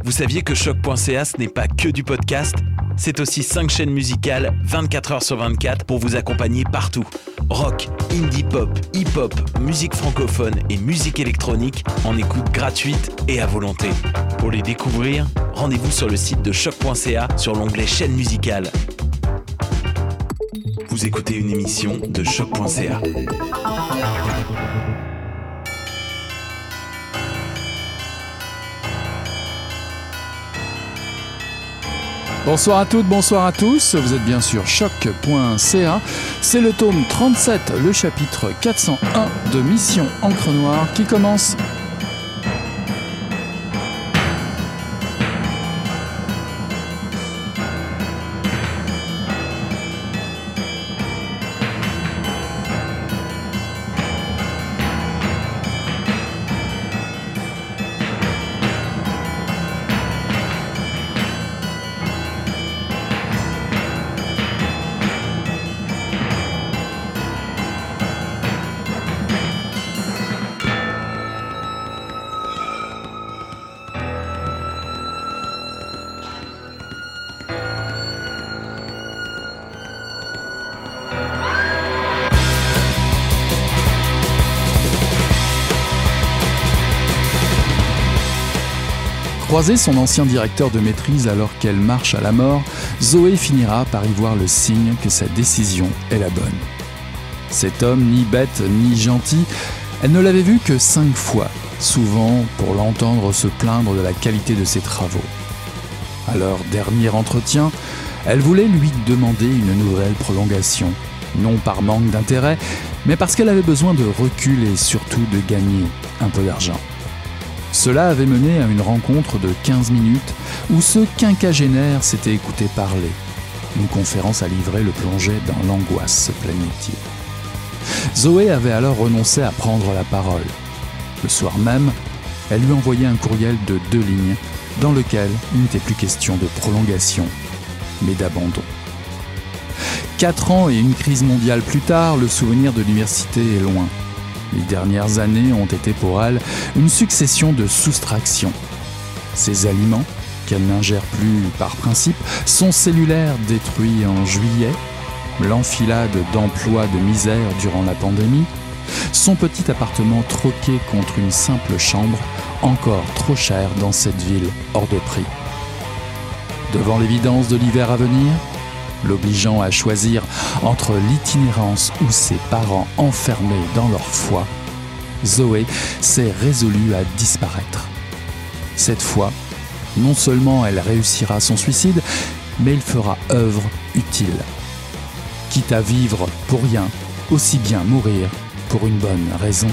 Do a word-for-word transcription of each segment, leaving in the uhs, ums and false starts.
Vous saviez que choc point c a ce n'est pas que du podcast ? C'est aussi cinq chaînes musicales, vingt-quatre heures sur vingt-quatre, pour vous accompagner partout. Rock, indie pop, hip-hop, musique francophone et musique électronique en écoute gratuite et à volonté. Pour les découvrir, rendez-vous sur le site de choc point c a sur l'onglet chaîne musicale. Vous écoutez une émission de choc point c a. Bonsoir à toutes, bonsoir à tous, vous êtes bien sûr choc point c a. C'est le tome trente-sept, le chapitre quatre cent un de Mission Encre Noire qui commence. Croiser son ancien directeur de maîtrise alors qu'elle marche à la mort, Zoé finira par y voir le signe que sa décision est la bonne. Cet homme, ni bête ni gentil, elle ne l'avait vu que cinq fois, souvent pour l'entendre se plaindre de la qualité de ses travaux. À leur dernier entretien, elle voulait lui demander une nouvelle prolongation, non par manque d'intérêt, mais parce qu'elle avait besoin de recul et surtout de gagner un peu d'argent. Cela avait mené à une rencontre de quinze minutes où ce quinquagénaire s'était écouté parler. Une conférence à livrer le plongeait dans l'angoisse planétière. Zoé avait alors renoncé à prendre la parole. Le soir même, elle lui envoyait un courriel de deux lignes dans lequel il n'était plus question de prolongation, mais d'abandon. Quatre ans et une crise mondiale plus tard, le souvenir de l'université est loin. Les dernières années ont été pour elle une succession de soustractions. Ses aliments, qu'elle n'ingère plus par principe, son cellulaire détruit en juillet, l'enfilade d'emplois de misère durant la pandémie, son petit appartement troqué contre une simple chambre, encore trop chère dans cette ville hors de prix. Devant l'évidence de l'hiver à venir, l'obligeant à choisir entre l'itinérance ou ses parents enfermés dans leur foi, Zoé s'est résolue à disparaître. Cette fois, non seulement elle réussira son suicide, mais il fera œuvre utile. Quitte à vivre pour rien, aussi bien mourir pour une bonne raison.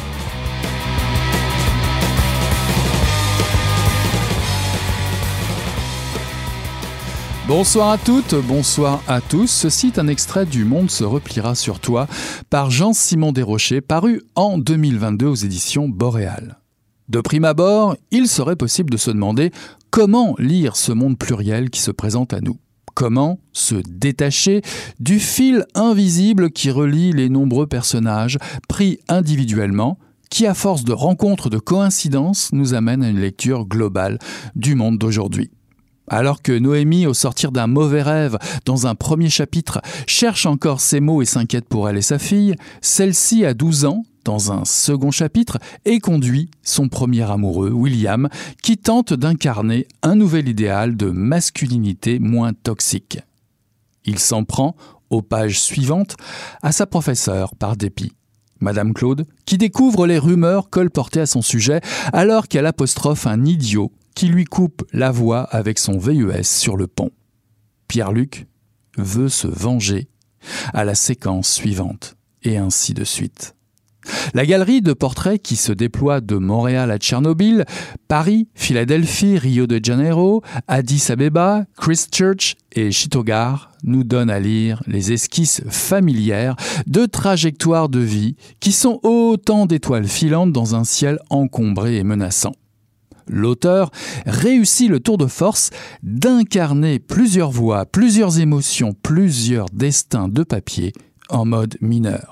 Bonsoir à toutes, bonsoir à tous. Ceci est un extrait du Monde se repliera sur toi par Jean-Simon Desrochers, paru en deux mille vingt-deux aux éditions Boréal. De prime abord, il serait possible de se demander comment lire ce monde pluriel qui se présente à nous. Comment se détacher du fil invisible qui relie les nombreux personnages pris individuellement, qui à force de rencontres, de coïncidences, nous amène à une lecture globale du monde d'aujourd'hui. Alors que Noémie, au sortir d'un mauvais rêve, dans un premier chapitre, cherche encore ses mots et s'inquiète pour elle et sa fille, celle-ci, à douze ans, dans un second chapitre, éconduit son premier amoureux, William, qui tente d'incarner un nouvel idéal de masculinité moins toxique. Il s'en prend, aux pages suivantes, à sa professeure par dépit. Madame Claude, qui découvre les rumeurs colportées à son sujet, alors qu'elle apostrophe un idiot qui lui coupe la voix avec son V U S sur le pont. Pierre-Luc veut se venger à la séquence suivante, et ainsi de suite. La galerie de portraits qui se déploie de Montréal à Tchernobyl, Paris, Philadelphie, Rio de Janeiro, Addis Abeba, Christchurch et Shitogar nous donne à lire les esquisses familières de trajectoires de vie qui sont autant d'étoiles filantes dans un ciel encombré et menaçant. L'auteur réussit le tour de force d'incarner plusieurs voix, plusieurs émotions, plusieurs destins de papier en mode mineur.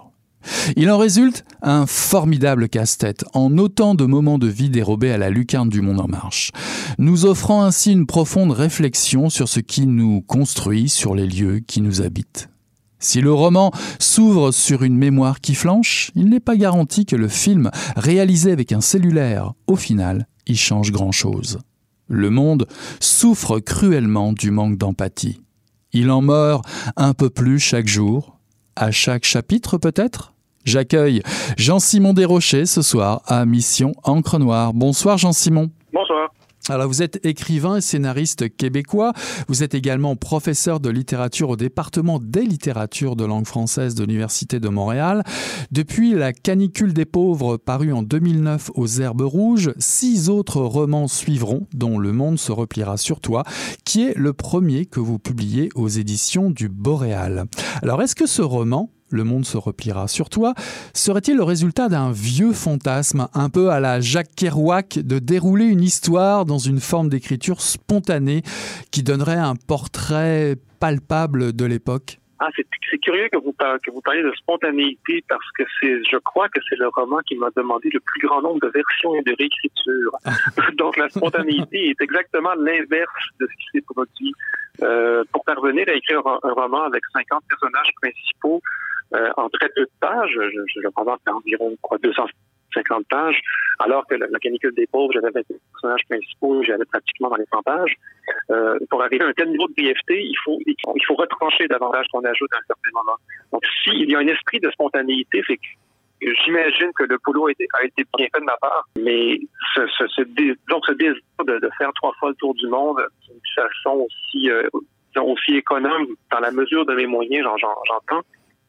Il en résulte un formidable casse-tête, en autant de moments de vie dérobés à la lucarne du Monde en marche, nous offrant ainsi une profonde réflexion sur ce qui nous construit, sur les lieux qui nous habitent. Si le roman s'ouvre sur une mémoire qui flanche, il n'est pas garanti que le film, réalisé avec un cellulaire, au final, y change grand-chose. Le monde souffre cruellement du manque d'empathie. Il en meurt un peu plus chaque jour, à chaque chapitre peut-être ? J'accueille Jean-Simon Desrochers ce soir à Mission Encre Noire. Bonsoir Jean-Simon. Bonsoir. Alors vous êtes écrivain et scénariste québécois, vous êtes également professeur de littérature au département des littératures de langue française de l'Université de Montréal. Depuis La canicule des pauvres, paru en deux mille neuf aux Herbes Rouges, six autres romans suivront, dont Le monde se repliera sur toi, qui est le premier que vous publiez aux éditions du Boréal. Alors est-ce que ce roman, Le monde se repliera sur toi, serait-il le résultat d'un vieux fantasme, un peu à la Jacques Kerouac, de dérouler une histoire dans une forme d'écriture spontanée qui donnerait un portrait palpable de l'époque ? Ah, c'est, c'est curieux que vous, par, que vous parliez de spontanéité parce que c'est, je crois que c'est le roman qui m'a demandé le plus grand nombre de versions et de réécritures. Donc la spontanéité est exactement l'inverse de ce qui s'est produit. Euh, pour parvenir à écrire un, un roman avec cinquante personnages principaux euh, en très peu de pages, je, je le roman fait environ quoi, deux cent cinquante pages, alors que la, la canicule des pauvres, j'avais vingt personnages principaux, j'avais pratiquement dans les cent pages. Euh, pour arriver à un tel niveau de brièveté, il faut il faut retrancher davantage qu'on ajoute à un certain moment. Donc, s'il y a un esprit de spontanéité, c'est que j'imagine que le boulot a été, a été bien fait de ma part, mais ce, ce, ce, dé, donc ce désir de, de faire trois fois le tour du monde d'une façon aussi, euh, aussi économe dans la mesure de mes moyens, j'en, j'en, j'entends,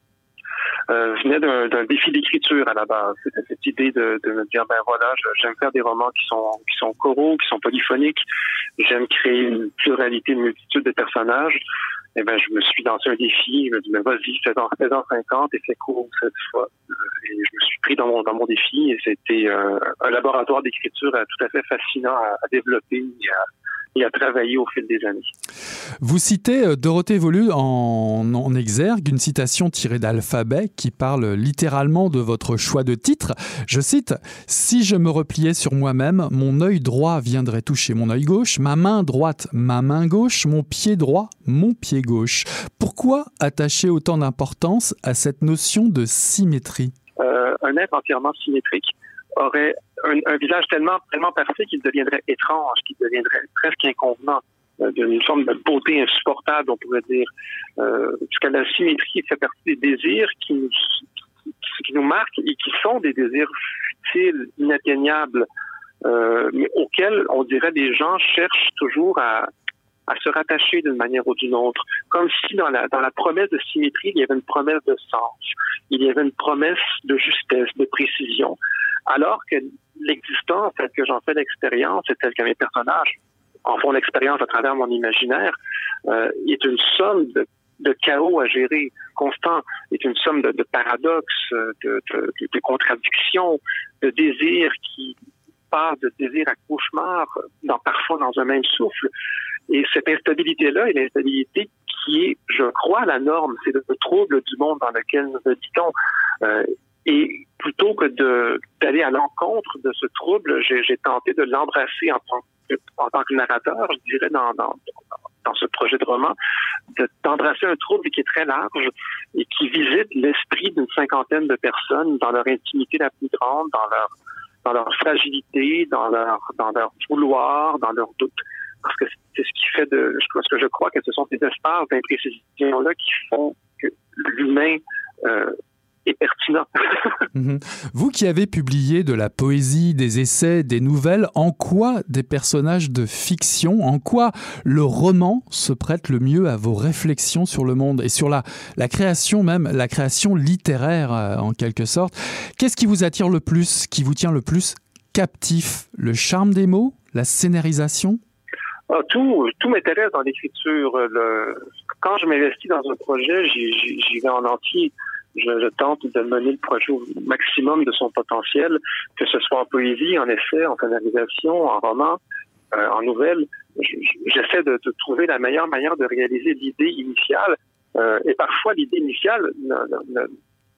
Euh, venait d'un, d'un défi d'écriture à la base. C'était cette idée de, de me dire, ben voilà, j'aime faire des romans qui sont qui sont choraux, qui sont polyphoniques. J'aime créer une pluralité, une multitude de personnages. Et ben, je me suis lancé un défi. Je me dis, ben vas-y, fais-en, fais-en cinquante et fais court cette fois. Et je me suis pris dans mon dans mon défi et c'était euh, un laboratoire d'écriture tout à fait fascinant à, à développer et à et à travailler au fil des années. Vous citez Dorothée Volu en, en exergue, une citation tirée d'Alphabet qui parle littéralement de votre choix de titre. Je cite « Si je me repliais sur moi-même, mon œil droit viendrait toucher mon œil gauche, ma main droite, ma main gauche, mon pied droit, mon pied gauche. » Pourquoi attacher autant d'importance à cette notion de symétrie ? euh, Un être entièrement symétrique aurait un, un visage tellement, tellement parfait qu'il deviendrait étrange, qu'il deviendrait presque inconvenant, euh, d'une forme de beauté insupportable, on pourrait dire. Euh, parce que la symétrie fait partie des désirs qui nous, qui, qui nous marquent et qui sont des désirs futiles, inatteignables, euh, mais auxquels, on dirait, les gens cherchent toujours à, à se rattacher d'une manière ou d'une autre. Comme si dans la, dans la promesse de symétrie, il y avait une promesse de sens. Il y avait une promesse de justesse, de précision. Alors que l'existence, telle que j'en fais l'expérience, et telle que mes personnages en font l'expérience à travers mon imaginaire, euh, est une somme de, de chaos à gérer constant, est une somme de, de paradoxes, de, de, de contradictions, de désirs qui passent de désir à cauchemar, dans, parfois dans un même souffle. Et cette instabilité-là est l'instabilité qui est, je crois, la norme. C'est le trouble du monde dans lequel nous habitons. Euh, Et plutôt que de, d'aller à l'encontre de ce trouble, j'ai, j'ai tenté de l'embrasser en tant que, en tant que narrateur, je dirais, dans, dans, dans ce projet de roman, de, d'embrasser un trouble qui est très large et qui visite l'esprit d'une cinquantaine de personnes dans leur intimité la plus grande, dans leur, dans leur fragilité, dans leur, dans leur vouloir, dans leur doute. Parce que c'est ce qui fait de, ce que je crois que ce sont ces espaces d'imprécision-là qui font que l'humain, euh, est pertinent. Mmh. Vous qui avez publié de la poésie, des essais, des nouvelles, en quoi des personnages de fiction, en quoi le roman se prête le mieux à vos réflexions sur le monde et sur la, la création même, la création littéraire euh, en quelque sorte. Qu'est-ce qui vous attire le plus, qui vous tient le plus captif ? Le charme des mots ? La scénarisation ? Ah, tout, tout m'intéresse dans l'écriture. Le... Quand je m'investis dans un projet, j'y, j'y, j'y vais en entier. Je, je tente de mener le projet au maximum de son potentiel, que ce soit en poésie, en essai, en scénarisation, en roman, euh, en nouvelle. Je, j'essaie de, de trouver la meilleure manière de réaliser l'idée initiale. Euh, et parfois, l'idée initiale ne, ne,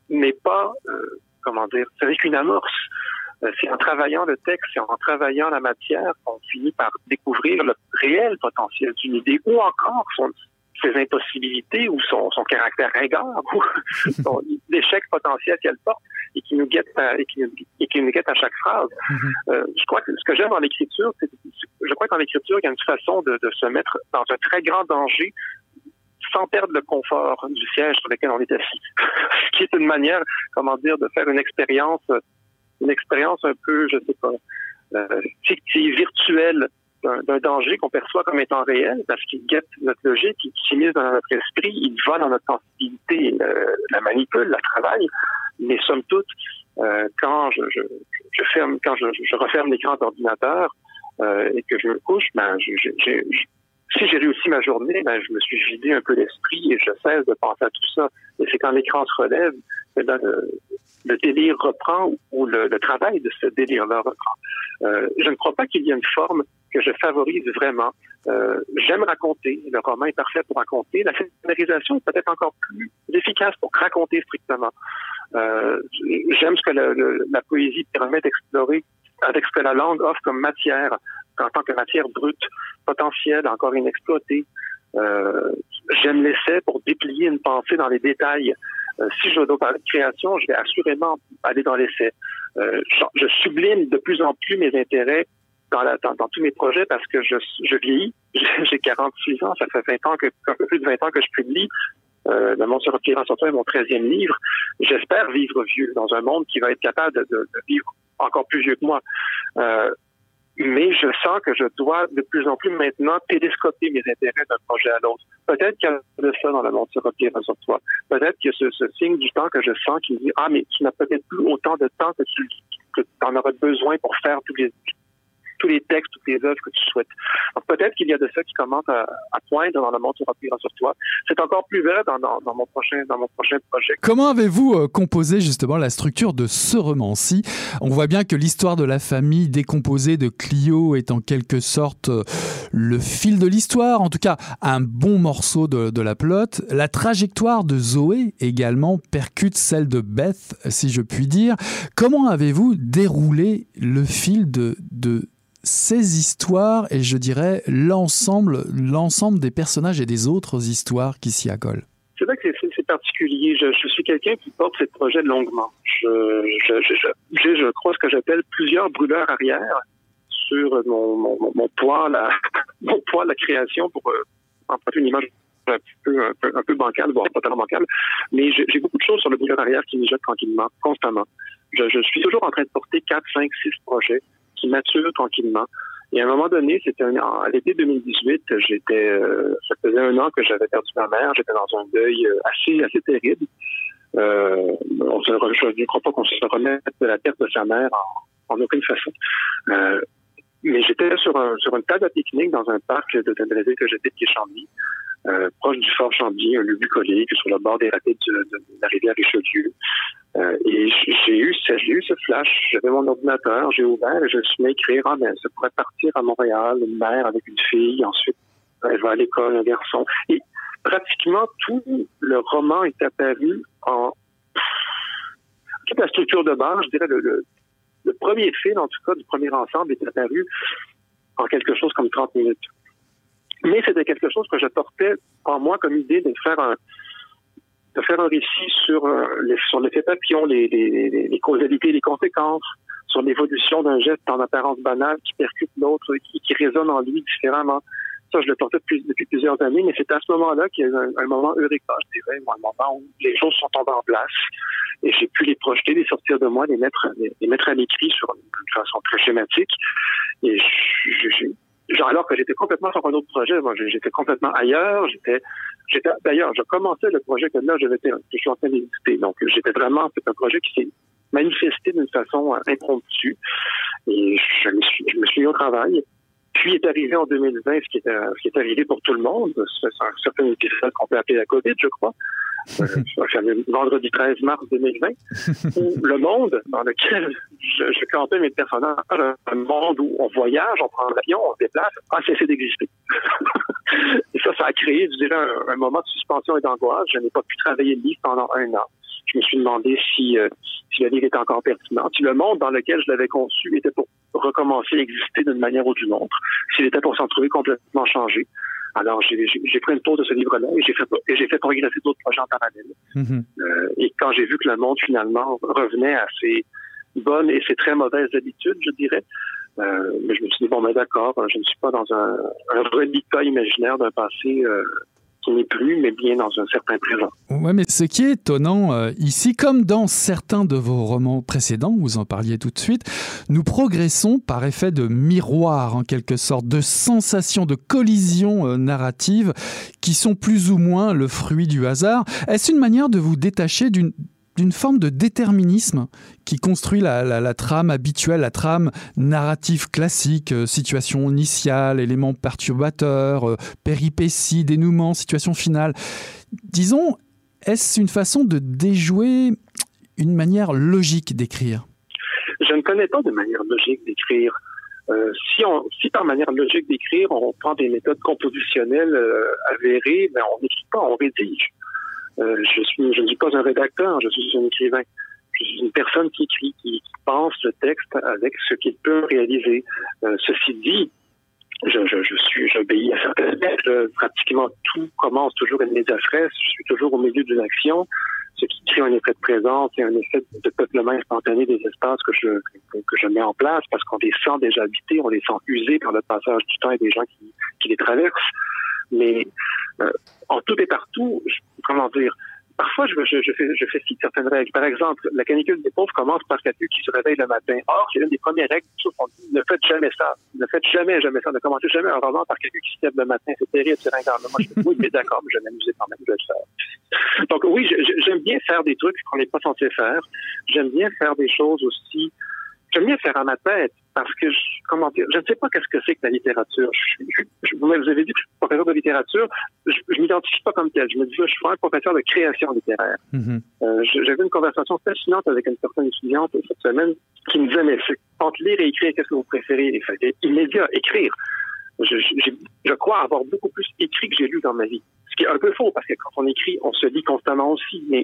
n'est pas, euh, comment dire, c'est avec une amorce. Euh, c'est en travaillant le texte, c'est en travaillant la matière qu'on finit par découvrir le réel potentiel d'une idée, ou encore son, ses impossibilités, ou son, son caractère ringard, ou son, l'échec potentiel qu'elle porte, et qui nous guette à, et qui, et qui nous guette à chaque phrase. Mm-hmm. Euh, je crois que ce que j'aime dans l'écriture, c'est, je crois qu'en l'écriture, il y a une façon de, de se mettre dans un très grand danger, sans perdre le confort du siège sur lequel on est assis. Ce qui est une manière, comment dire, de faire une expérience, une expérience un peu, je sais pas, euh, fictive, virtuelle, d'un, d'un danger qu'on perçoit comme étant réel, parce qu'il guette notre logique, il s'immisce dans notre esprit, il va dans notre sensibilité, euh, la manipule, la travaille. Mais somme toute, euh, quand je, je, je ferme, quand je, je referme l'écran d'ordinateur euh, et que je me couche, ben, je, je, je, je si j'ai réussi ma journée, ben, je me suis vidé un peu l'esprit et je cesse de penser à tout ça. Et c'est quand l'écran se relève, que le, le délire reprend ou le, le travail de ce délire-là reprend. Euh, je ne crois pas qu'il y ait une forme que je favorise vraiment. Euh, j'aime raconter. Le roman est parfait pour raconter. La scénarisation est peut-être encore plus efficace pour raconter strictement. Euh, j'aime ce que le, le, la poésie permet d'explorer avec ce que la langue offre comme matière, en tant que matière brute, potentielle, encore inexploitée. Euh, j'aime l'essai pour déplier une pensée dans les détails. Euh, si je dois parler de création, je vais assurément aller dans l'essai. Euh, je, je sublime de plus en plus mes intérêts dans, la, dans, dans tous mes projets parce que je, je vieillis. J'ai quarante-six ans, ça fait vingt ans que, un peu plus de vingt ans que je publie. Euh, Le monde se repliera sur toi est mon treizième livre. J'espère vivre vieux dans un monde qui va être capable de, de, de vivre encore plus vieux que moi. Euh, Mais je sens que je dois de plus en plus maintenant télescoper mes intérêts d'un projet à l'autre. Peut-être qu'il y a de ça dans le monde sur repliera sur toi. Peut-être qu'il y a ce, ce signe du temps que je sens qui me dit « Ah, mais tu n'as peut-être plus autant de temps que tu que en auras besoin pour faire tous les, tous les textes, toutes les œuvres que tu souhaites. » Donc, peut-être qu'il y a de ça qui commence à, à poindre dans le monde sur repliera sur toi. C'est encore plus vrai dans, dans, dans, mon prochain, dans mon prochain projet. Comment avez-vous euh, composé justement la structure de ce roman-ci ? On voit bien que l'histoire de la famille décomposée de Clio est en quelque sorte euh, le fil de l'histoire, en tout cas un bon morceau de, de la plot. La trajectoire de Zoé également percute celle de Beth, si je puis dire. Comment avez-vous déroulé le fil de, de ces histoires et je dirais l'ensemble, l'ensemble des personnages et des autres histoires qui s'y accolent? C'est vrai que c'est, c'est particulier. Je, je suis quelqu'un qui porte ces projets longuement. Je, je, je, je, j'ai, je crois, ce que j'appelle plusieurs brûleurs arrière sur mon, mon, mon poids, la, mon poids, la création pour euh, emprunter une image un peu, un peu, un peu bancale, voire pas tellement bancale. Mais j'ai, j'ai beaucoup de choses sur le brûleur arrière qui mijotent tranquillement, constamment. Je, je suis toujours en train de porter quatre, cinq, six projets qui maturent tranquillement. Et à un moment donné, c'était un, à l'été deux mille dix-huit, j'étais, euh, ça faisait un an que j'avais perdu ma mère. J'étais dans un deuil assez, assez terrible. Euh, on se, je ne crois pas qu'on se remette de la perte de sa mère en, en aucune façon. Euh, mais j'étais sur, un, sur une table à pique-nique dans un parc de Sainte-Brésil que j'étais qui est Chambly, euh, proche du fort Chambly, un lieu bucolique sur le bord des rapides de, de, de la rivière Richelieu. Euh, et j'ai eu, j'ai eu ce flash. J'avais mon ordinateur, j'ai ouvert et je me suis mis à écrire. Ah, ben, ça pourrait partir à Montréal, une mère avec une fille, ensuite elle va à l'école, un garçon. Et pratiquement tout le roman est apparu en toute la structure de base, je dirais le, le, le premier fil, en tout cas, du premier ensemble est apparu en quelque chose comme trente minutes. Mais c'était quelque chose que je portais en moi comme idée de faire un de faire un récit sur, euh, les, sur l'effet papillon, les, les, les, les causalités, les conséquences, sur l'évolution d'un geste en apparence banal qui percute l'autre, qui, qui résonne en lui différemment. Ça, je le portais depuis, depuis plusieurs années, mais c'est à ce moment-là qu'il y a eu un, un moment eureka, je dirais, un moment où les choses sont tombées en place et j'ai pu les projeter, les sortir de moi, les mettre, les, les mettre à l'écrit sur une, une façon très schématique. Et j'ai Genre, alors que j'étais complètement sur un autre projet, moi, j'étais complètement ailleurs, j'étais, j'étais, d'ailleurs, je commençais le projet que là, je, que je suis en train d'éditer. Donc, j'étais vraiment, c'est un projet qui s'est manifesté d'une façon impromptue. Et je me suis, je me suis mis au travail. Puis est arrivé en deux mille vingt ce qui est, ce qui est arrivé pour tout le monde. C'est un certain épisode qu'on peut appeler la COVID, je crois. Euh, vendredi treize mars deux mille vingt, où le monde dans lequel je, je campais mes personnages, un monde où on voyage, on prend l'avion, on se déplace, a cessé d'exister. Et ça, ça a créé, je dirais, un, un moment de suspension et d'angoisse. Je n'ai pas pu travailler le livre pendant un an. je me suis demandé si, euh, si le livre était encore pertinent, si le monde dans lequel je l'avais conçu était pour recommencer à exister d'une manière ou d'une autre, s'il était pour s'en trouver complètement changé. Alors, j'ai, j'ai, j'ai pris une pause de ce livre-là et j'ai fait, et j'ai fait progresser d'autres projets en parallèle. Mm-hmm. Euh, et quand j'ai vu que le monde, finalement, revenait à ses bonnes et ses très mauvaises habitudes, je dirais, euh, mais je me suis dit, bon, ben d'accord, je ne suis pas dans un, un reliquat imaginaire d'un passé euh, qui n'est plus, mais bien dans un certain présent. Oui, mais ce qui est étonnant euh, ici, comme dans certains de vos romans précédents, vous en parliez tout de suite, nous progressons par effet de miroir, en quelque sorte, de sensations, de collisions euh, narratives qui sont plus ou moins le fruit du hasard. Est-ce une manière de vous détacher d'une d'une forme de déterminisme qui construit la, la, la trame habituelle, la trame narrative classique, euh, situation initiale, éléments perturbateurs, euh, péripéties, dénouement, situation finale. Disons, est-ce une façon de déjouer une manière logique d'écrire ? Je ne connais pas de manière logique d'écrire. Euh, si, on, si par manière logique d'écrire, on prend des méthodes compositionnelles euh, avérées, ben on n'écrit pas, on rédige. Euh, je suis, je ne suis pas un rédacteur, je suis un écrivain. Je suis une personne qui écrit, qui, qui pense le texte avec ce qu'il peut réaliser. Euh, ceci dit, je, je, je suis, j'obéis à certaines règles. Pratiquement tout commence toujours à une média fraîche. Je suis toujours au milieu d'une action, ce qui crée un effet de présence et un effet de peuplement instantané des espaces que je, que, que je mets en place parce qu'on les sent déjà habités, on les sent usés par le passage du temps et des gens qui, qui les traversent. Mais euh, en tout et partout, je, comment dire, parfois je, je, je, fais, je fais fi de certaines règles. Par exemple, la canicule des pauvres commence par quelqu'un qui se réveille le matin. Or, c'est l'une des premières règles. On dit, ne faites jamais ça. Ne faites jamais, jamais ça. Ne commencez jamais un roman par quelqu'un qui se lève le matin. C'est terrible, c'est ringard. Moi, je dis, oui, mais d'accord, mais je vais m'amuser quand même, je vais le faire. Donc oui, je, j'aime bien faire des trucs qu'on n'est pas censé faire. J'aime bien faire des choses aussi. J'aime bien faire à ma tête parce que, je, comment dire, je ne sais pas qu'est-ce que c'est que la littérature. Je, je, je, vous avez dit que je suis professeur de littérature. Je ne m'identifie pas comme tel. Je me dis, je suis un professeur de création littéraire. Mm-hmm. Euh, j'avais une conversation fascinante avec une personne étudiante cette semaine qui me disait, mais entre lire et écrire, qu'est-ce que vous préférez? Et c'était immédiat, écrire. Je, je, je crois avoir beaucoup plus écrit que j'ai lu dans ma vie. Ce qui est un peu faux parce que quand on écrit, on se lit constamment aussi. Mais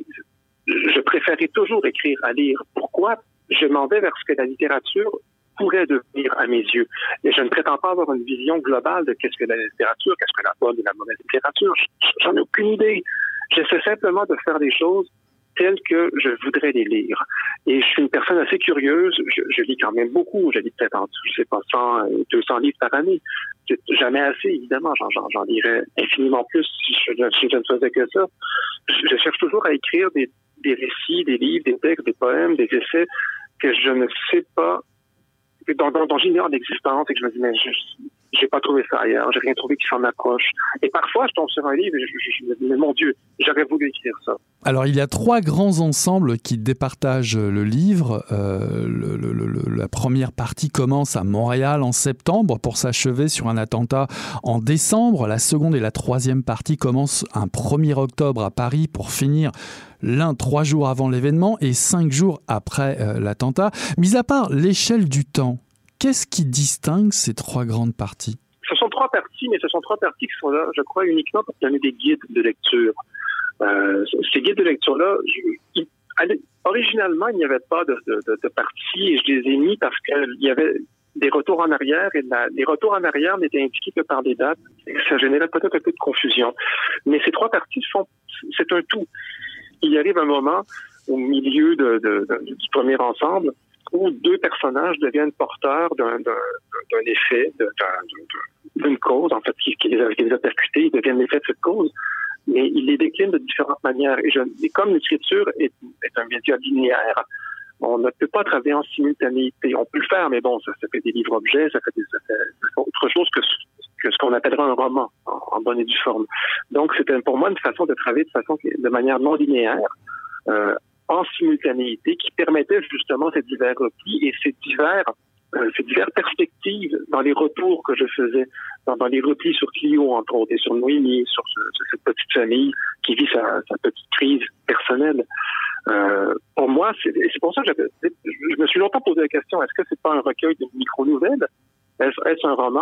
je préférais toujours écrire à lire. Pourquoi? Je m'en vais vers ce que la littérature pourrait devenir à mes yeux. Et je ne prétends pas avoir une vision globale de qu'est-ce que la littérature, qu'est-ce que la bonne et la mauvaise littérature. J'en ai aucune idée. J'essaie simplement de faire des choses telles que je voudrais les lire. Et je suis une personne assez curieuse. Je, je lis quand même beaucoup. Je lis peut-être, en, je sais pas, cent, deux cents livres par année. C'est jamais assez, évidemment. J'en, j'en, j'en lirais infiniment plus si je, si je ne faisais que ça. Je, je cherche toujours à écrire des des récits, des livres, des textes, des poèmes, des essais que je ne sais pas, dont, dont, dont j'ignore l'existence et que je me dis, mais je j'ai pas trouvé ça ailleurs, j'ai rien trouvé qui s'en approche. Et parfois, je tombe sur un livre et je, je, je me dis, mais mon Dieu, j'aurais voulu écrire ça. Alors, il y a trois grands ensembles qui départagent le livre. Euh, le, le, le, la première partie commence à Montréal en septembre pour s'achever sur un attentat en décembre. La seconde et la troisième partie commencent un premier octobre à Paris pour finir l'un trois jours avant l'événement et cinq jours après euh, l'attentat. Mis à part l'échelle du temps, qu'est-ce qui distingue ces trois grandes parties? Ce sont trois parties, mais ce sont trois parties qui sont là, je crois, uniquement pour donner des guides de lecture. Euh, ces guides de lecture-là, je, il, originalement, il n'y avait pas de, de, de, de parties et je les ai mis parce qu'il y avait des retours en arrière et la, les retours en arrière n'étaient indiqués que par des dates et ça générait peut-être un peu de confusion. Mais ces trois parties sont, c'est un tout. Il arrive un moment au milieu de, de, de, du premier ensemble où deux personnages deviennent porteurs d'un, d'un, d'un effet, d'un, d'un, d'une cause, en fait, qui, qui, les a, qui les a percutés, ils deviennent l'effet de cette cause, mais ils les déclinent de différentes manières. Et, je, et comme l'écriture est, est un média linéaire, on ne peut pas travailler en simultanéité. On peut le faire, mais bon, ça, ça fait des livres-objets, ça fait, des, ça fait autre chose que, que ce qu'on appellera un roman, en, en bonne et due forme. Donc, c'était pour moi une façon de travailler de façon de manière non linéaire, euh, en simultanéité, qui permettait justement ces divers replis et ces divers, euh, ces diverses perspectives dans les retours que je faisais, dans, dans les replis sur Clio, entre autres, et sur Noémie, sur, ce, sur cette petite famille qui vit sa, sa petite crise personnelle. Euh, pour moi, c'est, c'est pour ça que je me suis longtemps posé la question, est-ce que c'est pas un recueil de micro-nouvelles? Est-ce, est-ce un roman?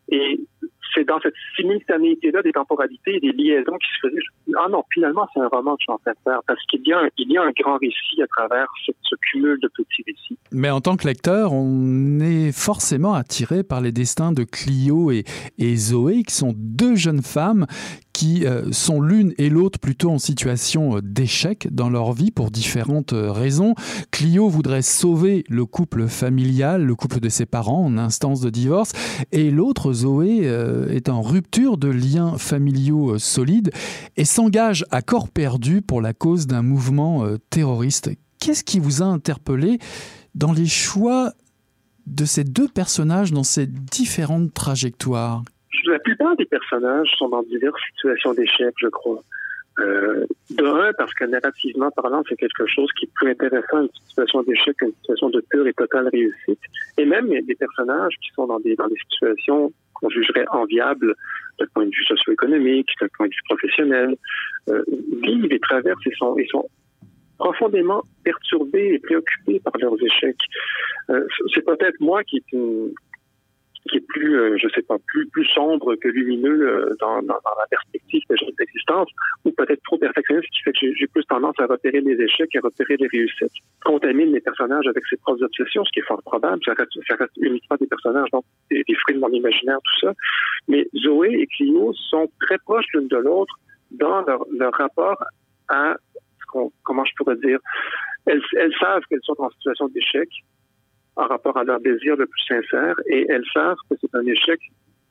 Et c'est dans cette simultanéité-là des temporalités et des liaisons qui se faisaient. Ah non, finalement, c'est un roman que je suis en train de faire parce qu'il y a un, il y a un grand récit à travers ce, ce cumul de petits récits. Mais en tant que lecteur, on est forcément attiré par les destins de Clio et, et Zoé, qui sont deux jeunes femmes qui euh, sont l'une et l'autre plutôt en situation d'échec dans leur vie pour différentes raisons. Clio voudrait sauver le couple familial, le couple de ses parents en instance de divorce, et l'autre, Zoé, euh, est en rupture de liens familiaux euh, solides et s'engage à corps perdu pour la cause d'un mouvement euh, terroriste. Qu'est-ce qui vous a interpellé dans les choix de ces deux personnages dans ces différentes trajectoires? La plupart des personnages sont dans diverses situations d'échec, je crois. Euh, de un, parce que narrativement parlant, c'est quelque chose qui est plus intéressant une situation d'échec qu'une situation de pure et totale réussite. Et même des personnages qui sont dans des, dans des situations qu'on jugerait enviables d'un point de vue socio-économique, d'un point de vue professionnel, euh, vivent et traversent et sont, et sont profondément perturbés et préoccupés par leurs échecs. Euh, c'est peut-être moi qui est une qui est plus, euh, je sais pas, plus plus sombre que lumineux euh, dans, dans, dans la perspective que j'ai d'existence, ou peut-être trop perfectionniste, ce qui fait que j'ai, j'ai plus tendance à repérer les échecs et à repérer les réussites. Contamine les personnages avec ses propres obsessions, ce qui est fort probable. Ça reste, ça reste uniquement des personnages, donc des, des fruits de mon imaginaire, tout ça. Mais Zoé et Clio sont très proches l'une de l'autre dans leur, leur rapport à, ce qu'on, comment je pourrais dire, elles, elles savent qu'elles sont en situation d'échec en rapport à leur désir le plus sincère, et elles savent que c'est un échec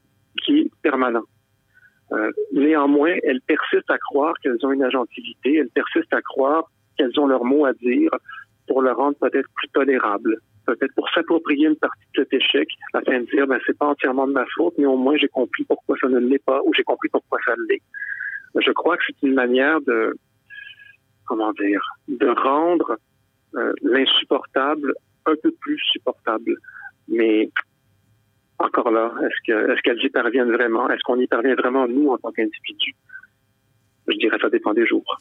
qui est permanent. Euh, néanmoins, elles persistent à croire qu'elles ont une agentivité, elles persistent à croire qu'elles ont leur mot à dire pour le rendre peut-être plus tolérable, peut-être pour s'approprier une partie de cet échec, afin de dire, ben, c'est pas entièrement de ma faute, mais au moins j'ai compris pourquoi ça ne l'est pas, ou j'ai compris pourquoi ça l'est. Je crois que c'est une manière de, comment dire, de rendre euh, l'insupportable un peu plus supportable. Mais encore là, est-ce que est-ce qu'elles y parviennent vraiment? Est-ce qu'on y parvient vraiment, nous, en tant qu'individus? Je dirais que ça dépend des jours.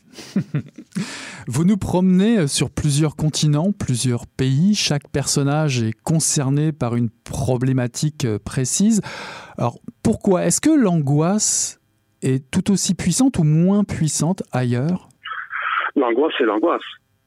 Vous nous promenez sur plusieurs continents, plusieurs pays. Chaque personnage est concerné par une problématique précise. Alors, pourquoi? Est-ce que l'angoisse est tout aussi puissante ou moins puissante ailleurs? L'angoisse, c'est l'angoisse.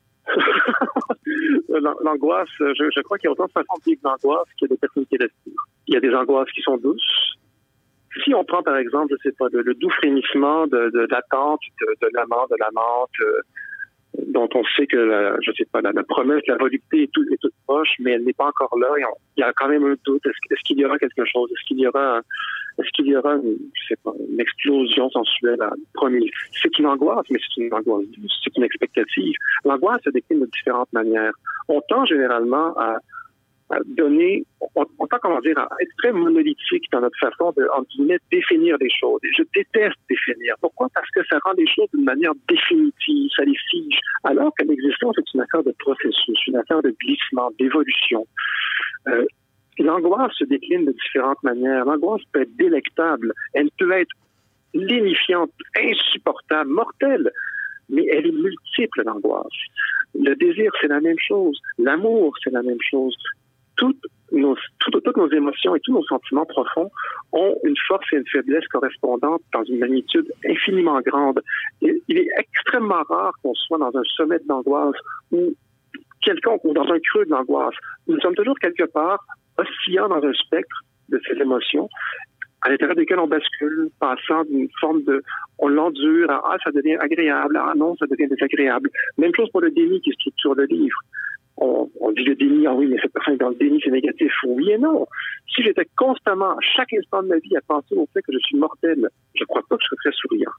L'angoisse, je, je crois qu'il y a autant de façons de vivre l'angoisse qu'il y a des personnes qui respirent. Il y a des angoisses qui sont douces. Si on prend par exemple, je sais pas, le, le doux frémissement de, de l'attente de, de l'amant, de l'amante, euh, dont on sait que la, je sais pas, la, la promesse, la volupté est, tout, est toute proche, mais elle n'est pas encore là. Et on, il y a quand même un doute. Est-ce, est-ce qu'il y aura quelque chose? Est-ce qu'il y aura, est-ce qu'il y aura, une, je sais pas, une explosion sensuelle à premier? C'est une angoisse, mais c'est une angoisse douce, c'est une expectative. L'angoisse se décline de différentes manières. On tend généralement à, à donner, on, on tend, comment dire, à être très monolithique dans notre façon de, en guillemets, définir des choses. Et je déteste définir. Pourquoi? Parce que ça rend les choses d'une manière définitive, ça les fige. Alors que l'existence est une affaire de processus, une affaire de glissement, d'évolution. Euh, L'angoisse se décline de différentes manières. L'angoisse peut être délectable. Elle peut être lénifiante, insupportable, mortelle. Mais elle est multiple, l'angoisse. Le désir, c'est la même chose. L'amour, c'est la même chose. Toutes nos, toutes, toutes nos émotions et tous nos sentiments profonds ont une force et une faiblesse correspondantes dans une magnitude infiniment grande. Et il est extrêmement rare qu'on soit dans un sommet de l'angoisse ou quelconque, ou dans un creux de l'angoisse. Nous sommes toujours quelque part oscillant dans un spectre de ces émotions, à l'intérieur desquelles on bascule, passant d'une forme de... On l'endure, à, ah, ça devient agréable, ah non, ça devient désagréable. Même chose pour le déni qui structure le livre. On, on dit le déni, ah oui, mais cette personne est dans le déni, c'est négatif. Oui et non. Si j'étais constamment, à chaque instant de ma vie, à penser au fait que je suis mortel, je crois pas que je serais très souriant.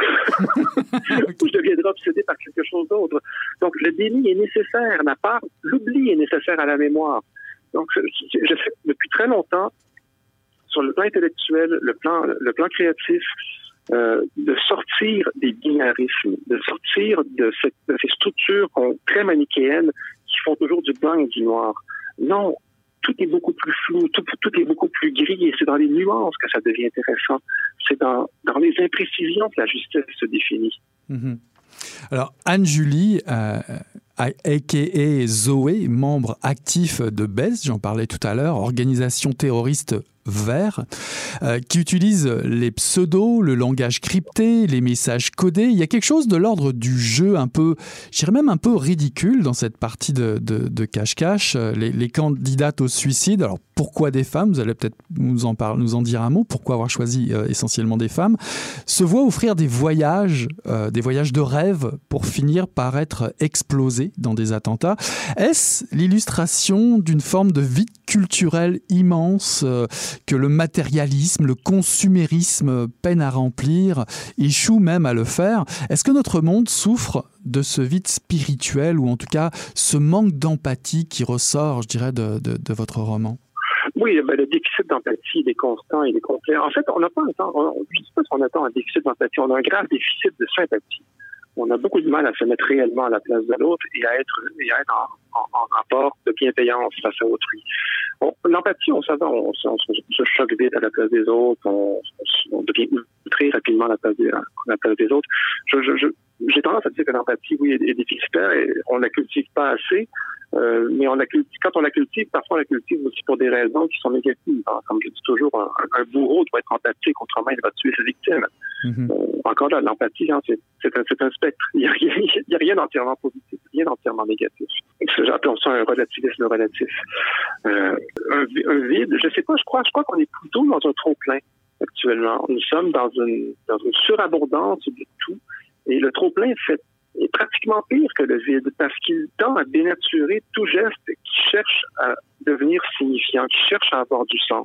Ou je deviendrais obsédé par quelque chose d'autre. Donc, le déni est nécessaire. La part, l'oubli est nécessaire à la mémoire. Donc, je, je fais depuis très longtemps, sur le plan intellectuel, le plan, le plan créatif, euh, de sortir des binarismes, de sortir de, cette, de ces structures très manichéennes qui font toujours du blanc et du noir. Non, tout est beaucoup plus flou, tout, tout est beaucoup plus gris, et c'est dans les nuances que ça devient intéressant. C'est dans, dans les imprécisions que la justice se définit. Mmh. Alors, Anne-Julie, euh, a k a. Zoé, membre actif de B E S, j'en parlais tout à l'heure, organisation terroriste vert, euh, qui utilise les pseudos, le langage crypté, les messages codés. Il y a quelque chose de l'ordre du jeu un peu, je dirais même un peu ridicule dans cette partie de, de, de cache-cache. Les, les candidates au suicide, alors pourquoi des femmes ? Vous allez peut-être nous en, parler, nous en dire un mot. Pourquoi avoir choisi euh, essentiellement des femmes ? Se voient offrir des voyages, euh, des voyages de rêve pour finir par être explosés dans des attentats. Est-ce l'illustration d'une forme de vide culturel immense euh, que le matérialisme, le consumérisme peinent à remplir, échouent même à le faire? Est-ce que notre monde souffre de ce vide spirituel, ou en tout cas ce manque d'empathie qui ressort, je dirais, de, de, de votre roman? Oui, ben, le déficit d'empathie, il est constant, il est complet. En fait, on n'a pas un temps, on, je ne sais pas si on attend un déficit d'empathie, on a un grave déficit de sympathie. On a beaucoup de mal à se mettre réellement à la place de l'autre et à être, et à être en, en, en rapport de bienveillance face à autrui. On, l'empathie, on savait, on, on, on, on se choque vite à la place des autres, on, on, on devient très rapidement à la place des, à la place des autres. Je, je, je, j'ai tendance à dire que l'empathie, oui, est, est déficitaire et on ne la cultive pas assez. Euh, mais on la cultive, quand on la cultive, parfois on la cultive aussi pour des raisons qui sont négatives. Alors, comme je dis toujours, un, un bourreau doit être empathique, autrement il va tuer ses victimes. Mm-hmm. Euh, encore là, l'empathie, hein, c'est, c'est, un, c'est un spectre. Il n'y a rien, il y a rien d'entièrement positif, rien d'entièrement négatif. J'appelle ça un relativisme relatif. Euh, un, un vide, je sais pas, je crois, je crois qu'on est plutôt dans un trop-plein actuellement. Nous sommes dans une, dans une surabondance de tout, et le trop-plein fait est pratiquement pire que le vide parce qu'il tend à dénaturer tout geste qui cherche à devenir signifiant, qui cherche à avoir du sens.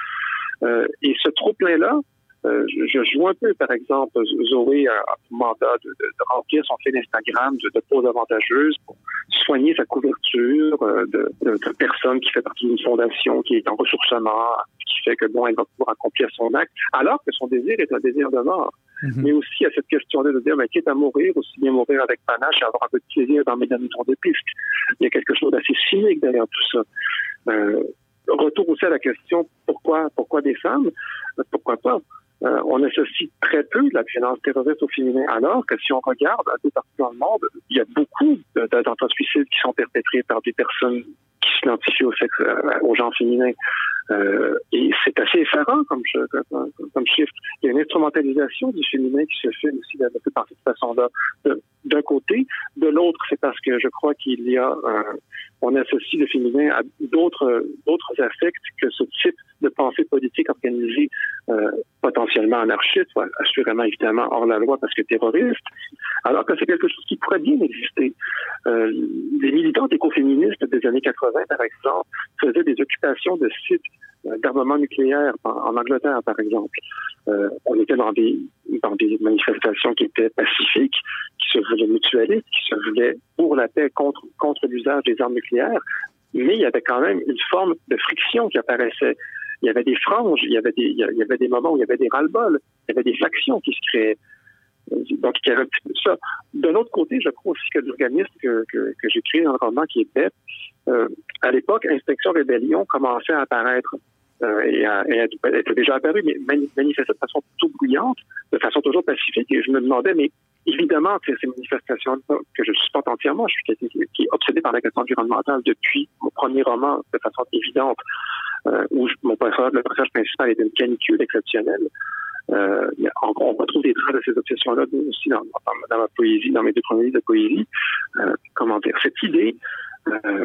Euh, et ce trop-plein-là, euh, je, je joue un peu, par exemple, Zoé a un mandat de, de, de remplir son fil Instagram de, de poses avantageuses pour soigner sa couverture euh, de, de, de personne qui fait partie d'une fondation qui est en ressourcement, qui fait que, bon, elle va pouvoir accomplir son acte, alors que son désir est un désir de mort. Mm-hmm. Mais aussi à cette question-là de dire, ben, quitte à mourir, aussi bien mourir avec panache et avoir un peu de plaisir dans mes demi-tours de piste. Il y a quelque chose d'assez cynique derrière tout ça. Euh, retour aussi à la question, pourquoi, pourquoi des femmes? Pourquoi pas? Euh, on associe très peu de la violence terroriste au féminin, alors que si on regarde un peu partout dans le monde, il y a beaucoup d'attentats suicides qui sont perpétrés par des personnes qui s'identifient au sexe, euh, au genre féminin. Euh, et c'est assez effarant comme, comme, comme chiffre. Il y a une instrumentalisation du féminin qui se fait aussi de, de par cette façon-là. De, d'un côté, de l'autre, c'est parce que je crois qu'il y a, euh, on associe le féminin à d'autres, d'autres affects que ce type de pensée politique organisée, euh, potentiellement anarchiste, ouais, assurément évidemment hors la loi parce que terroriste, alors que c'est quelque chose qui pourrait bien exister. Euh, les militantes écoféministes des années quatre-vingts, par exemple, faisaient des occupations de sites d'armement nucléaire en, en Angleterre, par exemple. Euh, on était dans des, dans des manifestations qui étaient pacifiques, qui se voulaient mutualistes, qui se voulaient pour la paix contre, contre l'usage des armes nucléaires, mais il y avait quand même une forme de friction qui apparaissait. Il y avait des franges, il y avait des, il y avait des moments où il y avait des ras-le-bol, il y avait des factions qui se créaient. Donc, il y avait un petit peu de ça. De l'autre côté, je crois aussi que l'organisme que, que, que j'ai créé dans le roman, qui est B E P, euh, à l'époque, Inspection Rébellion commençait à apparaître euh, et, à, et à, elle était déjà apparue, mais manifestait de façon plutôt bruyante, de façon toujours pacifique. Et je me demandais, mais évidemment, que ces manifestations que je supporte entièrement, je suis quelqu'un qui, qui est obsédé par la question environnementale depuis mon premier roman, de façon évidente, euh, où je, mon personnage, le personnage principal est une canicule exceptionnelle. Euh, on, on retrouve des traces de ces obsessions-là aussi dans, dans, dans ma poésie, dans mes deux premiers livres de poésie. Euh, comment dire, cette idée, euh,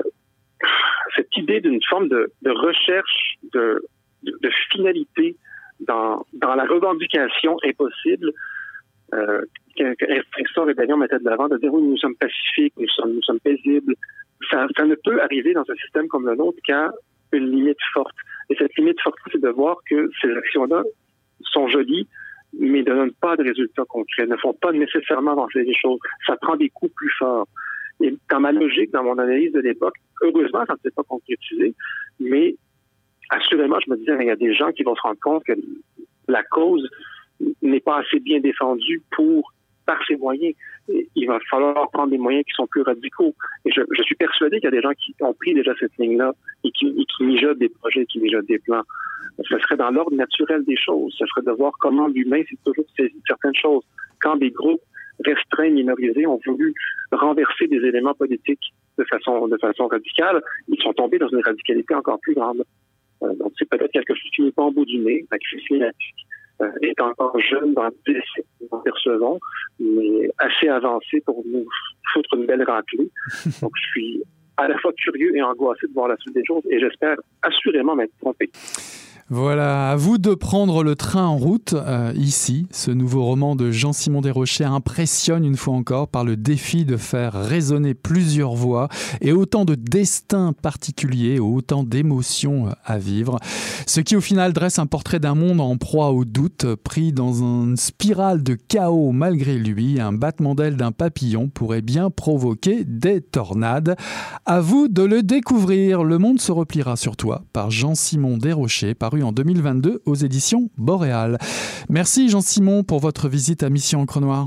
cette idée d'une forme de, de recherche de, de, de finalité dans, dans la revendication impossible euh, qu'Extinction Rébellion mettait de l'avant, de dire oui, nous sommes pacifiques, nous sommes, nous sommes paisibles. Ça, ça ne peut arriver dans un système comme le nôtre qu'à une limite forte. Et cette limite forte, c'est de voir que ces actions-là sont jolies, mais ne donnent pas de résultats concrets, ne font pas nécessairement avancer les choses. Ça prend des coups plus forts. Et dans ma logique, dans mon analyse de l'époque, heureusement, ça ne s'est pas concrétisé, mais assurément, je me disais, il y a des gens qui vont se rendre compte que la cause n'est pas assez bien défendue pour, par ses moyens. Il va falloir prendre des moyens qui sont plus radicaux. Et je, je suis persuadé qu'il y a des gens qui ont pris déjà cette ligne-là et qui, et qui mijotent des projets, qui mijotent des plans. Ce serait dans l'ordre naturel des choses. Ce serait de voir comment l'humain s'est toujours saisi de certaines choses. Quand des groupes restreints, minorisés, ont voulu renverser des éléments politiques de façon, de façon radicale, ils sont tombés dans une radicalité encore plus grande. Euh, donc, c'est peut-être quelque chose qui n'est pas en bout du nez. La crise climatique euh, est encore jeune dans le décès que nous percevons, mais assez avancée pour nous foutre une belle raclée. Donc, je suis à la fois curieux et angoissé de voir la suite des choses et j'espère assurément m'être trompé. Voilà, à vous de prendre le train en route. Euh, ici, ce nouveau roman de Jean-Simon Desrochers impressionne une fois encore par le défi de faire résonner plusieurs voix et autant de destins particuliers, autant d'émotions à vivre. Ce qui au final dresse un portrait d'un monde en proie au doute, pris dans une spirale de chaos malgré lui. Un battement d'aile d'un papillon pourrait bien provoquer des tornades. À vous de le découvrir. Le monde se repliera sur toi par Jean-Simon Desrochers, paru en deux mille vingt-deux aux éditions Boréal. Merci Jean-Simon pour votre visite à Mission Encre Noire.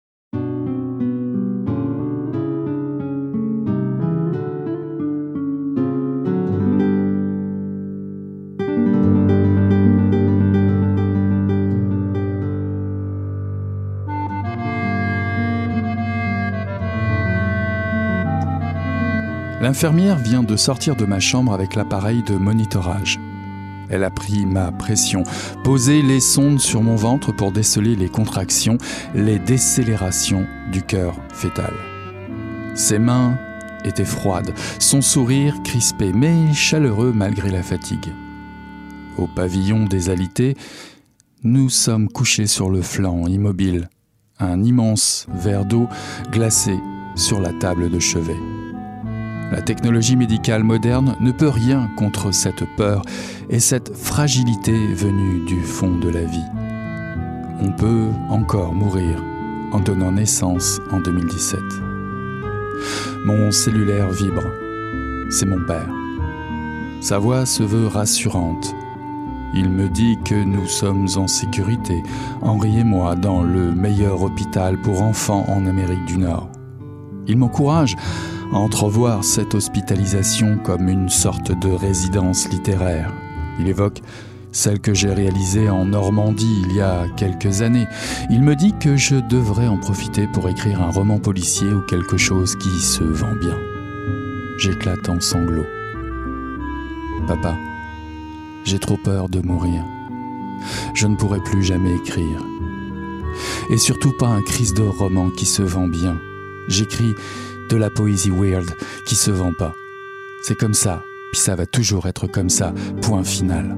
L'infirmière vient de sortir de ma chambre avec l'appareil de monitorage. Elle a pris ma pression, posé les sondes sur mon ventre pour déceler les contractions, les décélérations du cœur fœtal. Ses mains étaient froides, son sourire crispé, mais chaleureux malgré la fatigue. Au pavillon des alités, nous sommes couchés sur le flanc, immobiles, un immense verre d'eau glacé sur la table de chevet. La technologie médicale moderne ne peut rien contre cette peur et cette fragilité venue du fond de la vie. On peut encore mourir en donnant naissance en deux mille dix-sept. Mon cellulaire vibre. C'est mon père. Sa voix se veut rassurante. Il me dit que nous sommes en sécurité, Henri et moi, dans le meilleur hôpital pour enfants en Amérique du Nord. Il m'encourage à entrevoir cette hospitalisation comme une sorte de résidence littéraire. Il évoque celle que j'ai réalisée en Normandie il y a quelques années. Il me dit que je devrais en profiter pour écrire un roman policier ou quelque chose qui se vend bien. J'éclate en sanglots. Papa, j'ai trop peur de mourir. Je ne pourrai plus jamais écrire. Et surtout pas un Christ de roman qui se vend bien. J'écris de la poésie weird qui se vend pas. C'est comme ça, puis ça va toujours être comme ça, point final.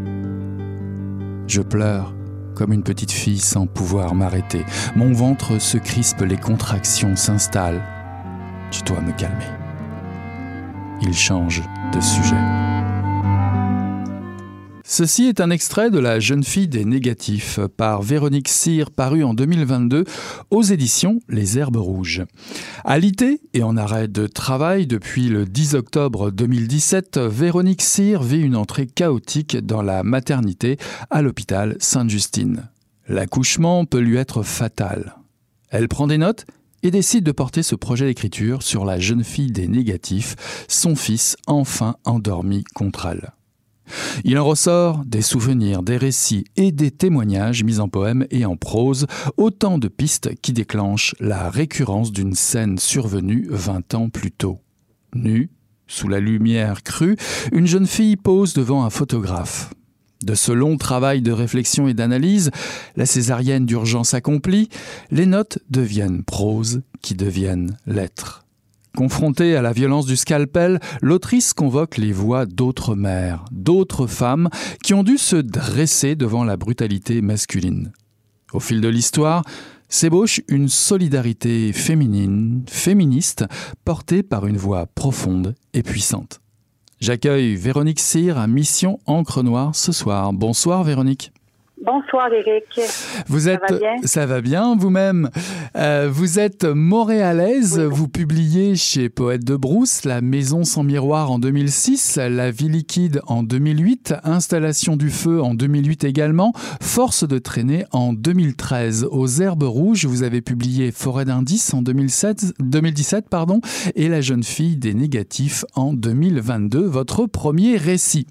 Je pleure comme une petite fille sans pouvoir m'arrêter. Mon ventre se crispe, les contractions s'installent. Tu dois me calmer. Il change de sujet. Ceci est un extrait de La jeune fille des négatifs par Véronique Cyr, paru en deux mille vingt-deux aux éditions Les Herbes Rouges. Alitée et en arrêt de travail depuis le dix octobre deux mille dix-sept, Véronique Cyr vit une entrée chaotique dans la maternité à l'hôpital Sainte-Justine. L'accouchement peut lui être fatal. Elle prend des notes et décide de porter ce projet d'écriture sur la jeune fille des négatifs, son fils enfin endormi contre elle. Il en ressort des souvenirs, des récits et des témoignages mis en poème et en prose, autant de pistes qui déclenchent la récurrence d'une scène survenue vingt ans plus tôt. Nue, sous la lumière crue, une jeune fille pose devant un photographe. De ce long travail de réflexion et d'analyse, la césarienne d'urgence accomplie, les notes deviennent prose qui deviennent lettres. Confrontée à la violence du scalpel, l'autrice convoque les voix d'autres mères, d'autres femmes qui ont dû se dresser devant la brutalité masculine. Au fil de l'histoire, s'ébauche une solidarité féminine, féministe, portée par une voix profonde et puissante. J'accueille Véronique Cyr à Mission Encre Noire ce soir. Bonsoir Véronique. Bonsoir Eric. Vous êtes, ça va bien, ça va bien vous-même. Euh, vous êtes montréalaise, oui. Vous publiez chez Poète de Brousse La Maison sans miroir en deux mille six, La vie liquide en deux mille huit, Installation du feu en deux mille huit également, Force de traîner en deux mille treize. Aux Herbes Rouges, vous avez publié Forêt d'indices en deux mille sept, deux mille dix-sept pardon, et La jeune fille des négatifs en deux mille vingt-deux, votre premier récit.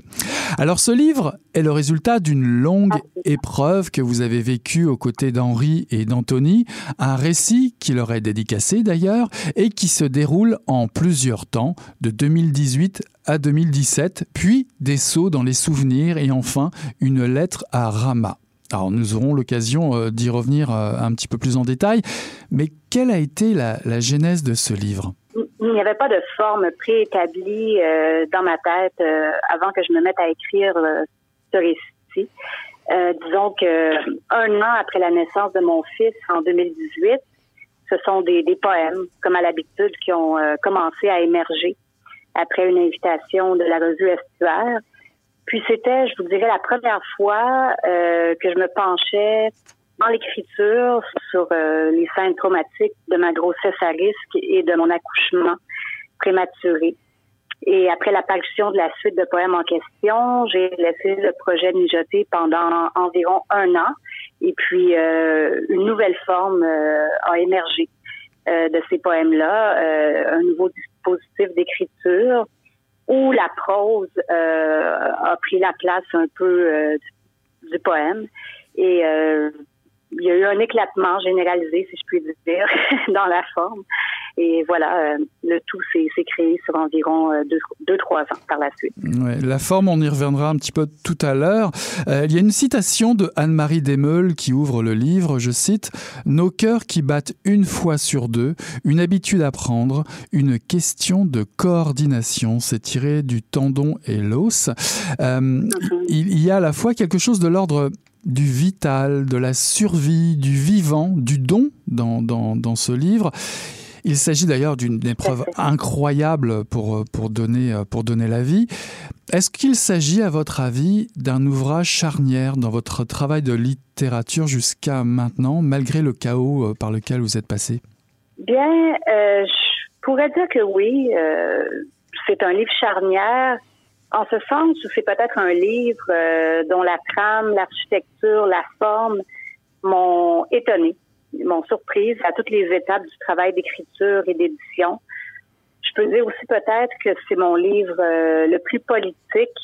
Alors ce livre est le résultat d'une longue épreuve que vous avez vécue aux côtés d'Henri et d'Anthony, un récit qui leur est dédicacé d'ailleurs et qui se déroule en plusieurs temps, de deux mille dix-huit à deux mille dix-sept, puis des sauts dans les souvenirs et enfin une lettre à Rama. Alors nous aurons l'occasion d'y revenir un petit peu plus en détail, mais quelle a été la, la genèse de ce livre ? Il n'y avait pas de forme préétablie euh, dans ma tête euh, avant que je me mette à écrire euh, ce récit. Euh, disons que un an après la naissance de mon fils en deux mille dix-huit, ce sont des, des poèmes, comme à l'habitude, qui ont euh, commencé à émerger après une invitation de la revue Estuaire. Puis c'était, je vous dirais, la première fois euh, que je me penchais dans l'écriture sur euh, les scènes traumatiques de ma grossesse à risque et de mon accouchement prématuré. Et après l'apparition de la suite de poèmes en question, j'ai laissé le projet mijoter pendant environ un an. Et puis, euh, une nouvelle forme euh, a émergé euh, de ces poèmes-là, euh, un nouveau dispositif d'écriture où la prose euh, a pris la place un peu euh, du, du poème. Et euh, il y a eu un éclatement généralisé, si je puis dire, dans la forme. Et voilà, euh, le tout s'est, s'est créé sur environ euh, deux, deux, trois ans par la suite. Ouais, la forme, on y reviendra un petit peu tout à l'heure. Euh, il y a une citation de Anne-Marie Desmeules qui ouvre le livre, je cite « Nos cœurs qui battent une fois sur deux, une habitude à prendre, une question de coordination. » C'est tiré du Tendon et l'os. Euh, mm-hmm. il, il y a à la fois quelque chose de l'ordre du vital, de la survie, du vivant, du don dans, dans, dans ce livre. Il s'agit d'ailleurs d'une épreuve incroyable pour, pour, donner, pour donner la vie. Est-ce qu'il s'agit, à votre avis, d'un ouvrage charnière dans votre travail de littérature jusqu'à maintenant, malgré le chaos par lequel vous êtes passé? Bien, euh, je pourrais dire que oui. Euh, c'est un livre charnière, en ce sens où c'est peut-être un livre euh, dont la trame, l'architecture, la forme m'ont étonnée, m'ont surprise à toutes les étapes du travail d'écriture et d'édition. Je peux dire aussi peut-être que c'est mon livre euh, le plus politique,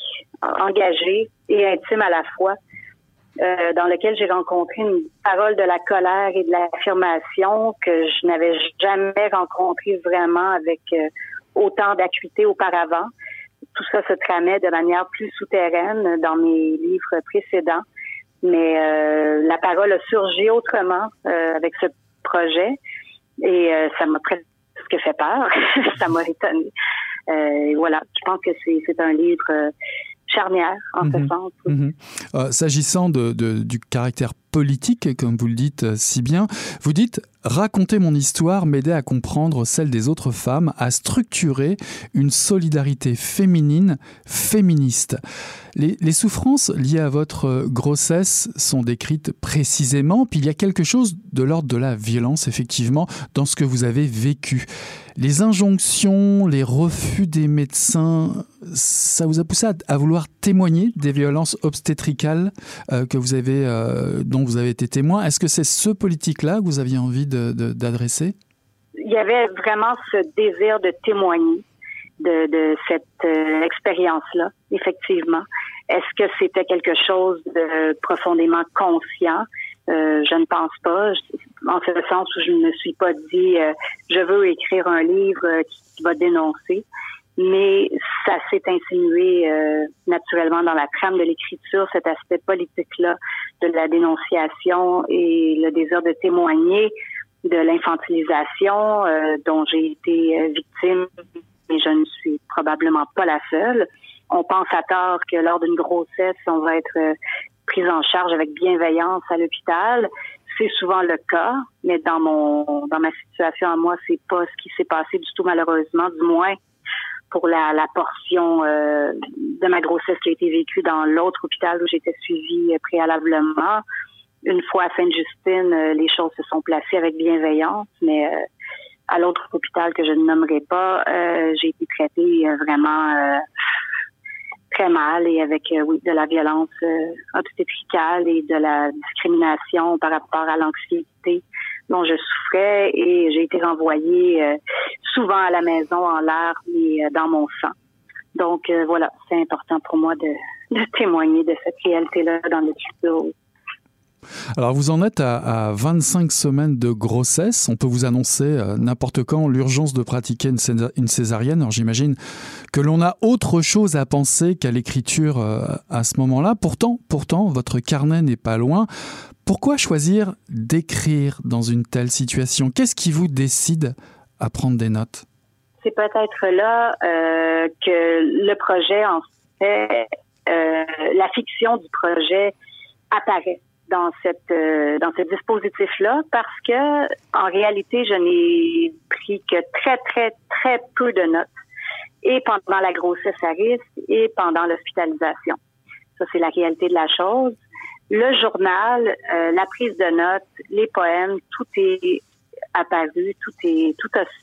engagé et intime à la fois, euh, dans lequel j'ai rencontré une parole de la colère et de l'affirmation que je n'avais jamais rencontrée vraiment avec euh, autant d'acuité auparavant. Tout ça se tramait de manière plus souterraine dans mes livres précédents. Mais euh, la parole a surgi autrement euh, avec ce projet et euh, ça m'a presque fait peur. Ça m'a étonnée. Euh, et voilà, je pense que c'est, c'est un livre euh, charnière en mmh. ce sens. Oui. Mmh. Euh, s'agissant de, de, du caractère politique, comme vous le dites si bien, vous dites « Raconter mon histoire m'aidait à comprendre celle des autres femmes, à structurer une solidarité féminine, féministe ». Les, les souffrances liées à votre grossesse sont décrites précisément, puis il y a quelque chose de l'ordre de la violence, effectivement, dans ce que vous avez vécu. Les injonctions, les refus des médecins, ça vous a poussé à, à vouloir témoigner des violences obstétricales euh, que vous avez, euh, dont vous avez été témoin. Est-ce que c'est ce politique-là que vous aviez envie de, de, d'adresser? Il y avait vraiment ce désir de témoigner de, de cette euh, expérience-là, effectivement. Est-ce que c'était quelque chose de profondément conscient? Euh, je ne pense pas, en ce sens où je ne me suis pas dit euh, je veux écrire un livre euh, qui, qui va dénoncer, mais ça s'est insinué euh, naturellement dans la trame de l'écriture, cet aspect politique-là de la dénonciation et le désir de témoigner de l'infantilisation euh, dont j'ai été euh, victime, mais je ne suis probablement pas la seule. On pense à tort que lors d'une grossesse, on va être euh, prise en charge avec bienveillance à l'hôpital. C'est souvent le cas, mais dans mon dans ma situation à moi, c'est pas ce qui s'est passé du tout, malheureusement, du moins pour la, la portion euh, de ma grossesse qui a été vécue dans l'autre hôpital où j'étais suivie préalablement. Une fois à Sainte-Justine, euh, les choses se sont placées avec bienveillance, mais euh, à l'autre hôpital que je ne nommerai pas, euh, j'ai été traitée euh, vraiment euh, très mal et avec, euh, oui, de la violence euh, obstétricale et de la discrimination par rapport à l'anxiété dont je souffrais, et j'ai été renvoyée euh, souvent à la maison en larmes et euh, dans mon sang. Donc euh, voilà, c'est important pour moi de, de témoigner de cette réalité-là dans l'écriture. Alors vous en êtes à, à vingt-cinq semaines de grossesse. On peut vous annoncer euh, n'importe quand l'urgence de pratiquer une, césar- une césarienne. Alors j'imagine que l'on a autre chose à penser qu'à l'écriture euh, à ce moment-là. Pourtant, pourtant, votre carnet n'est pas loin. Pourquoi choisir d'écrire dans une telle situation? Qu'est-ce qui vous décide à prendre des notes? C'est peut-être là euh, que le projet, en fait, euh, la fiction du projet apparaît dans cette euh, dans ce dispositif-là, parce que en réalité, je n'ai pris que très très très peu de notes, et pendant la grossesse à risque et pendant l'hospitalisation. Ça, c'est la réalité de la chose. Le journal, euh, la prise de notes, les poèmes, tout est apparu, tout est tout a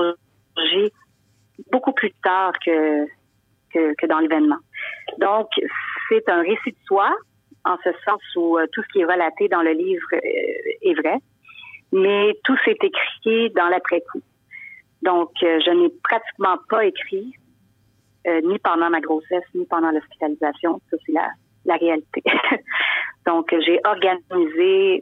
surgi beaucoup plus tard que que, que dans l'événement. Donc, c'est un récit de soi, en ce sens où euh, tout ce qui est relaté dans le livre euh, est vrai, mais tout s'est écrit dans l'après-coup. Donc, euh, je n'ai pratiquement pas écrit, euh, ni pendant ma grossesse, ni pendant l'hospitalisation. Ça, c'est la, la réalité. Donc, j'ai organisé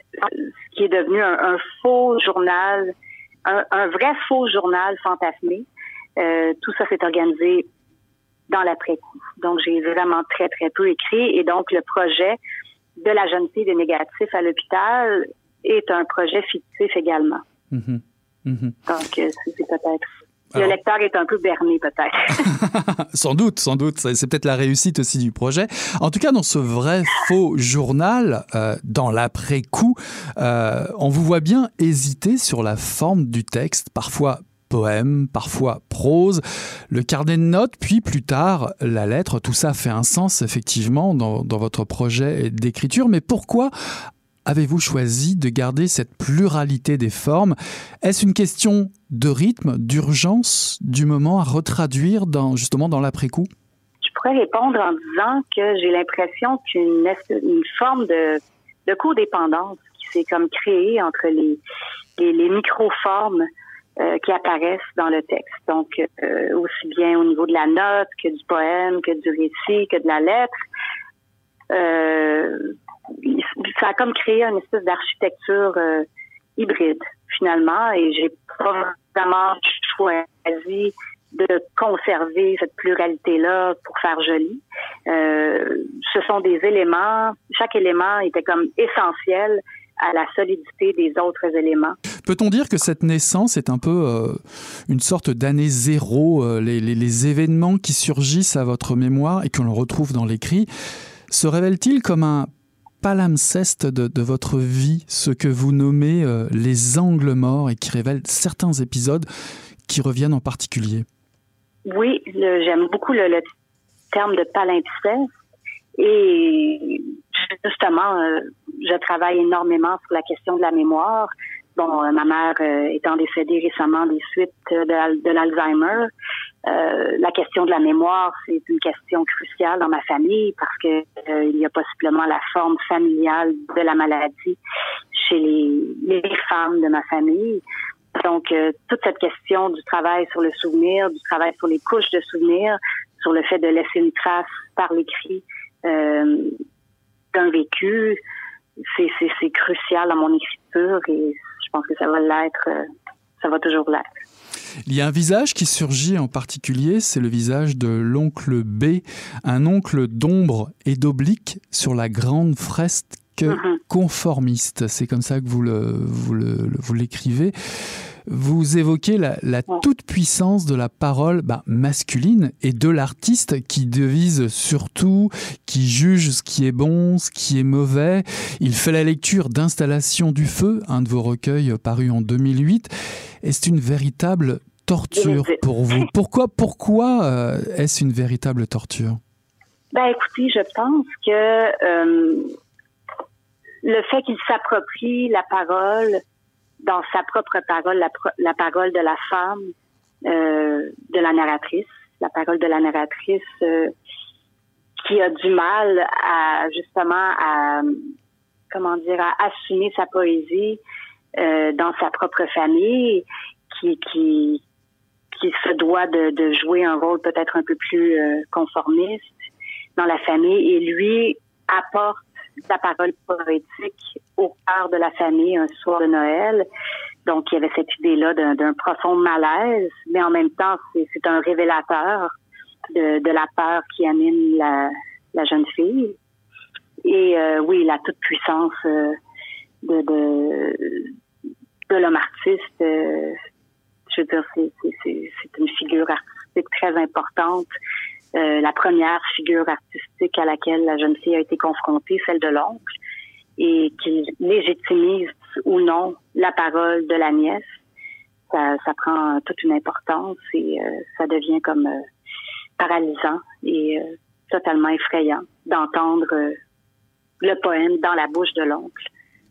ce qui est devenu un, un faux journal, un, un vrai faux journal fantasmé. Euh, tout ça s'est organisé dans l'après-coup. Donc, j'ai vraiment très, très peu écrit. Et donc, le projet de la jeune fille des négatifs à l'hôpital est un projet fictif également. Mmh. Mmh. Donc, euh, c'est peut-être... Alors... Le lecteur est un peu berné, peut-être. Sans doute, sans doute. C'est peut-être la réussite aussi du projet. En tout cas, dans ce vrai faux journal, euh, dans l'après-coup, euh, on vous voit bien hésiter sur la forme du texte, parfois poème, parfois prose, le carnet de notes, puis plus tard la lettre. Tout ça fait un sens effectivement dans, dans votre projet d'écriture. Mais pourquoi avez-vous choisi de garder cette pluralité des formes? Est-ce une question de rythme, d'urgence, du moment à retraduire dans, justement dans l'après-coup? Je pourrais répondre en disant que j'ai l'impression qu'une une forme de, de codépendance qui s'est comme créée entre les, les, les micro-formes Euh, qui apparaissent dans le texte. Donc, euh, aussi bien au niveau de la note que du poème, que du récit, que de la lettre. Euh, ça a comme créé une espèce d'architecture euh, hybride, finalement, et j'ai pas vraiment choisi de conserver cette pluralité-là pour faire joli. Euh, ce sont des éléments, chaque élément était comme essentiel à la solidité des autres éléments. Peut-on dire que cette naissance est un peu euh, une sorte d'année zéro, euh, les, les, les événements qui surgissent à votre mémoire et que l'on retrouve dans l'écrit se révèlent-ils comme un palimpseste de, de votre vie, ce que vous nommez euh, les angles morts et qui révèlent certains épisodes qui reviennent en particulier? Oui, le, j'aime beaucoup le, le terme de palimpseste, et justement, euh, je travaille énormément sur la question de la mémoire. Bon, euh, ma mère euh, étant décédée récemment des suites de, de l'Alzheimer, euh, la question de la mémoire, c'est une question cruciale dans ma famille parce que euh, il y a possiblement la forme familiale de la maladie chez les, les femmes de ma famille. Donc, euh, toute cette question du travail sur le souvenir, du travail sur les couches de souvenirs, sur le fait de laisser une trace par l'écrit euh, d'un vécu, c'est, c'est, c'est crucial dans mon écriture et je pense que ça va l'être, euh, ça va toujours l'être. Il y a un visage qui surgit en particulier, c'est le visage de l'oncle B, un oncle d'ombre et d'oblique sur la grande fresque mm-hmm. conformiste. C'est comme ça que vous, le, vous, le, vous l'écrivez. Vous évoquez la, la toute-puissance de la parole bah, masculine et de l'artiste qui devise surtout, qui juge ce qui est bon, ce qui est mauvais. Il fait la lecture d'Installation du feu, un de vos recueils parus en deux mille huit. Et c'est une véritable torture pour vous. Pourquoi, pourquoi euh, est-ce une véritable torture? Ben, écoutez, je pense que euh, le fait qu'il s'approprie la parole dans sa propre parole, la, la parole de la femme, euh, de la narratrice, la parole de la narratrice euh, qui a du mal à, justement, à, comment dire, à assumer sa poésie euh, dans sa propre famille, qui, qui, qui se doit de, de jouer un rôle peut-être un peu plus euh, conformiste. dans la famille, et lui apporte la parole poétique au cœur de la famille un soir de Noël. Donc, il y avait cette idée-là d'un, d'un profond malaise, mais en même temps, c'est, c'est un révélateur de, de la peur qui anime la, la jeune fille. Et euh, oui, la toute-puissance euh, de, de, de l'homme artiste, euh, je veux dire, c'est, c'est, c'est, c'est une figure artistique très importante. Euh, la première figure artistique à laquelle la jeune fille a été confrontée, celle de l'oncle, et qui légitimise ou non la parole de la nièce. Ça, ça prend toute une importance et euh, ça devient comme euh, paralysant et euh, totalement effrayant d'entendre euh, le poème dans la bouche de l'oncle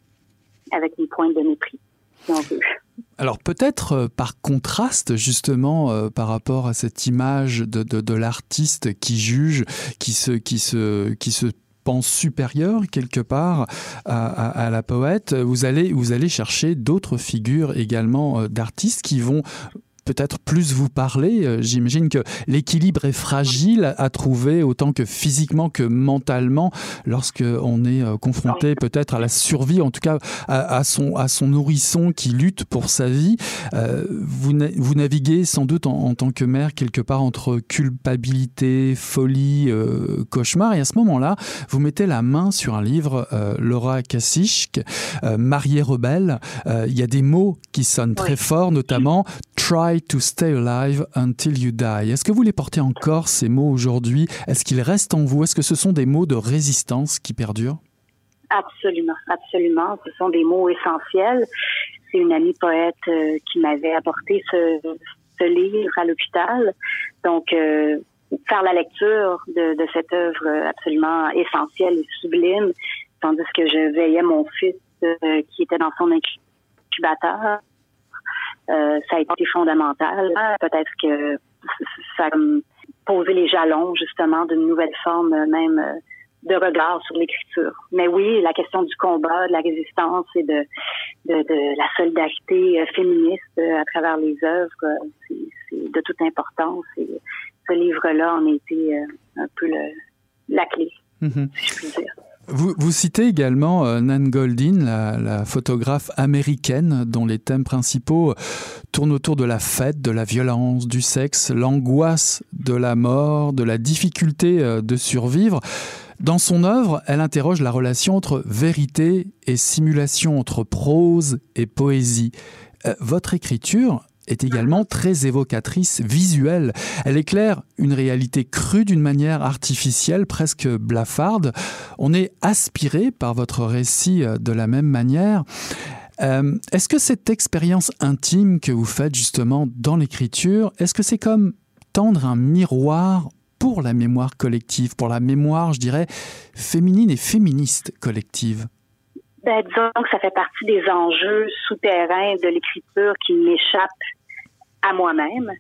avec une pointe de mépris, si on veut. Alors peut-être euh, par contraste justement euh, par rapport à cette image de, de, de l'artiste qui juge, qui se, qui se, qui se pense supérieur quelque part à, à, à la poète, vous allez, vous allez chercher d'autres figures également euh, d'artistes qui vont peut-être plus vous parler. J'imagine que l'équilibre est fragile à trouver autant que physiquement que mentalement lorsque on est confronté peut-être à la survie, en tout cas à, à, son, à son nourrisson qui lutte pour sa vie. Euh, vous, na- vous naviguez sans doute en, en tant que mère quelque part entre culpabilité, folie, euh, cauchemar, et à ce moment-là, vous mettez la main sur un livre, euh, Laura Kasischk, euh, Mariée rebelle. Euh, il y a des mots qui sonnent très forts, notamment « Try to stay alive until you die ». Est-ce que vous les portez encore, ces mots, aujourd'hui? Est-ce qu'ils restent en vous? Est-ce que ce sont des mots de résistance qui perdurent? Absolument, absolument. Ce sont des mots essentiels. C'est une amie poète euh, qui m'avait apporté ce, ce livre à l'hôpital. Donc, euh, faire la lecture de, de cette œuvre absolument essentielle et sublime, tandis que je veillais mon fils euh, qui était dans son incubateur. Euh, ça a été fondamental. Peut-être que ça a posé les jalons, justement, d'une nouvelle forme même de regard sur l'écriture. Mais oui, la question du combat, de la résistance et de, de, de la solidarité féministe à travers les œuvres, c'est, c'est de toute importance. Et ce livre-là en a été un peu le, la clé, mm-hmm. si je puis dire. Vous, vous citez également euh, Nan Goldin, la, la photographe américaine dont les thèmes principaux tournent autour de la fête, de la violence, du sexe, l'angoisse de la mort, de la difficulté euh, de survivre. Dans son œuvre, elle interroge la relation entre vérité et simulation, entre prose et poésie. Euh, votre écriture est également très évocatrice, visuelle. Elle éclaire une réalité crue d'une manière artificielle, presque blafarde. On est aspiré par votre récit de la même manière. Euh, est-ce que cette expérience intime que vous faites justement dans l'écriture, est-ce que c'est comme tendre un miroir pour la mémoire collective, pour la mémoire, je dirais, féminine et féministe collective? Ben, disons que ça fait partie des enjeux souterrains de l'écriture qui m'échappent à moi-même.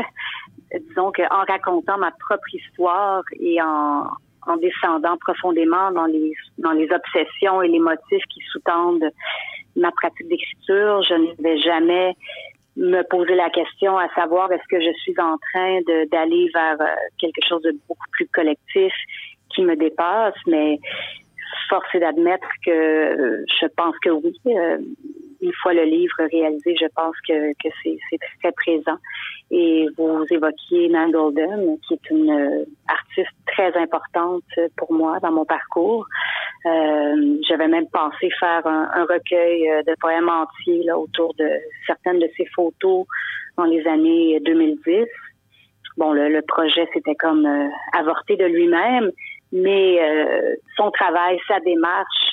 Disons qu'en racontant ma propre histoire et en, en descendant profondément dans les, dans les obsessions et les motifs qui sous-tendent ma pratique d'écriture, je ne vais jamais me poser la question à savoir est-ce que je suis en train de, d'aller vers quelque chose de beaucoup plus collectif qui me dépasse, mais force est d'admettre que je pense que oui. Euh, une fois le livre réalisé, je pense que, que c'est, c'est très présent. Et vous évoquiez Nan Goldin, qui est une euh, artiste très importante pour moi dans mon parcours. Euh, j'avais même pensé faire un, un recueil de poèmes entiers là, autour de certaines de ses photos dans les années deux mille dix. Bon, le, le projet s'était comme euh, avorté de lui-même, mais euh, son travail, sa démarche,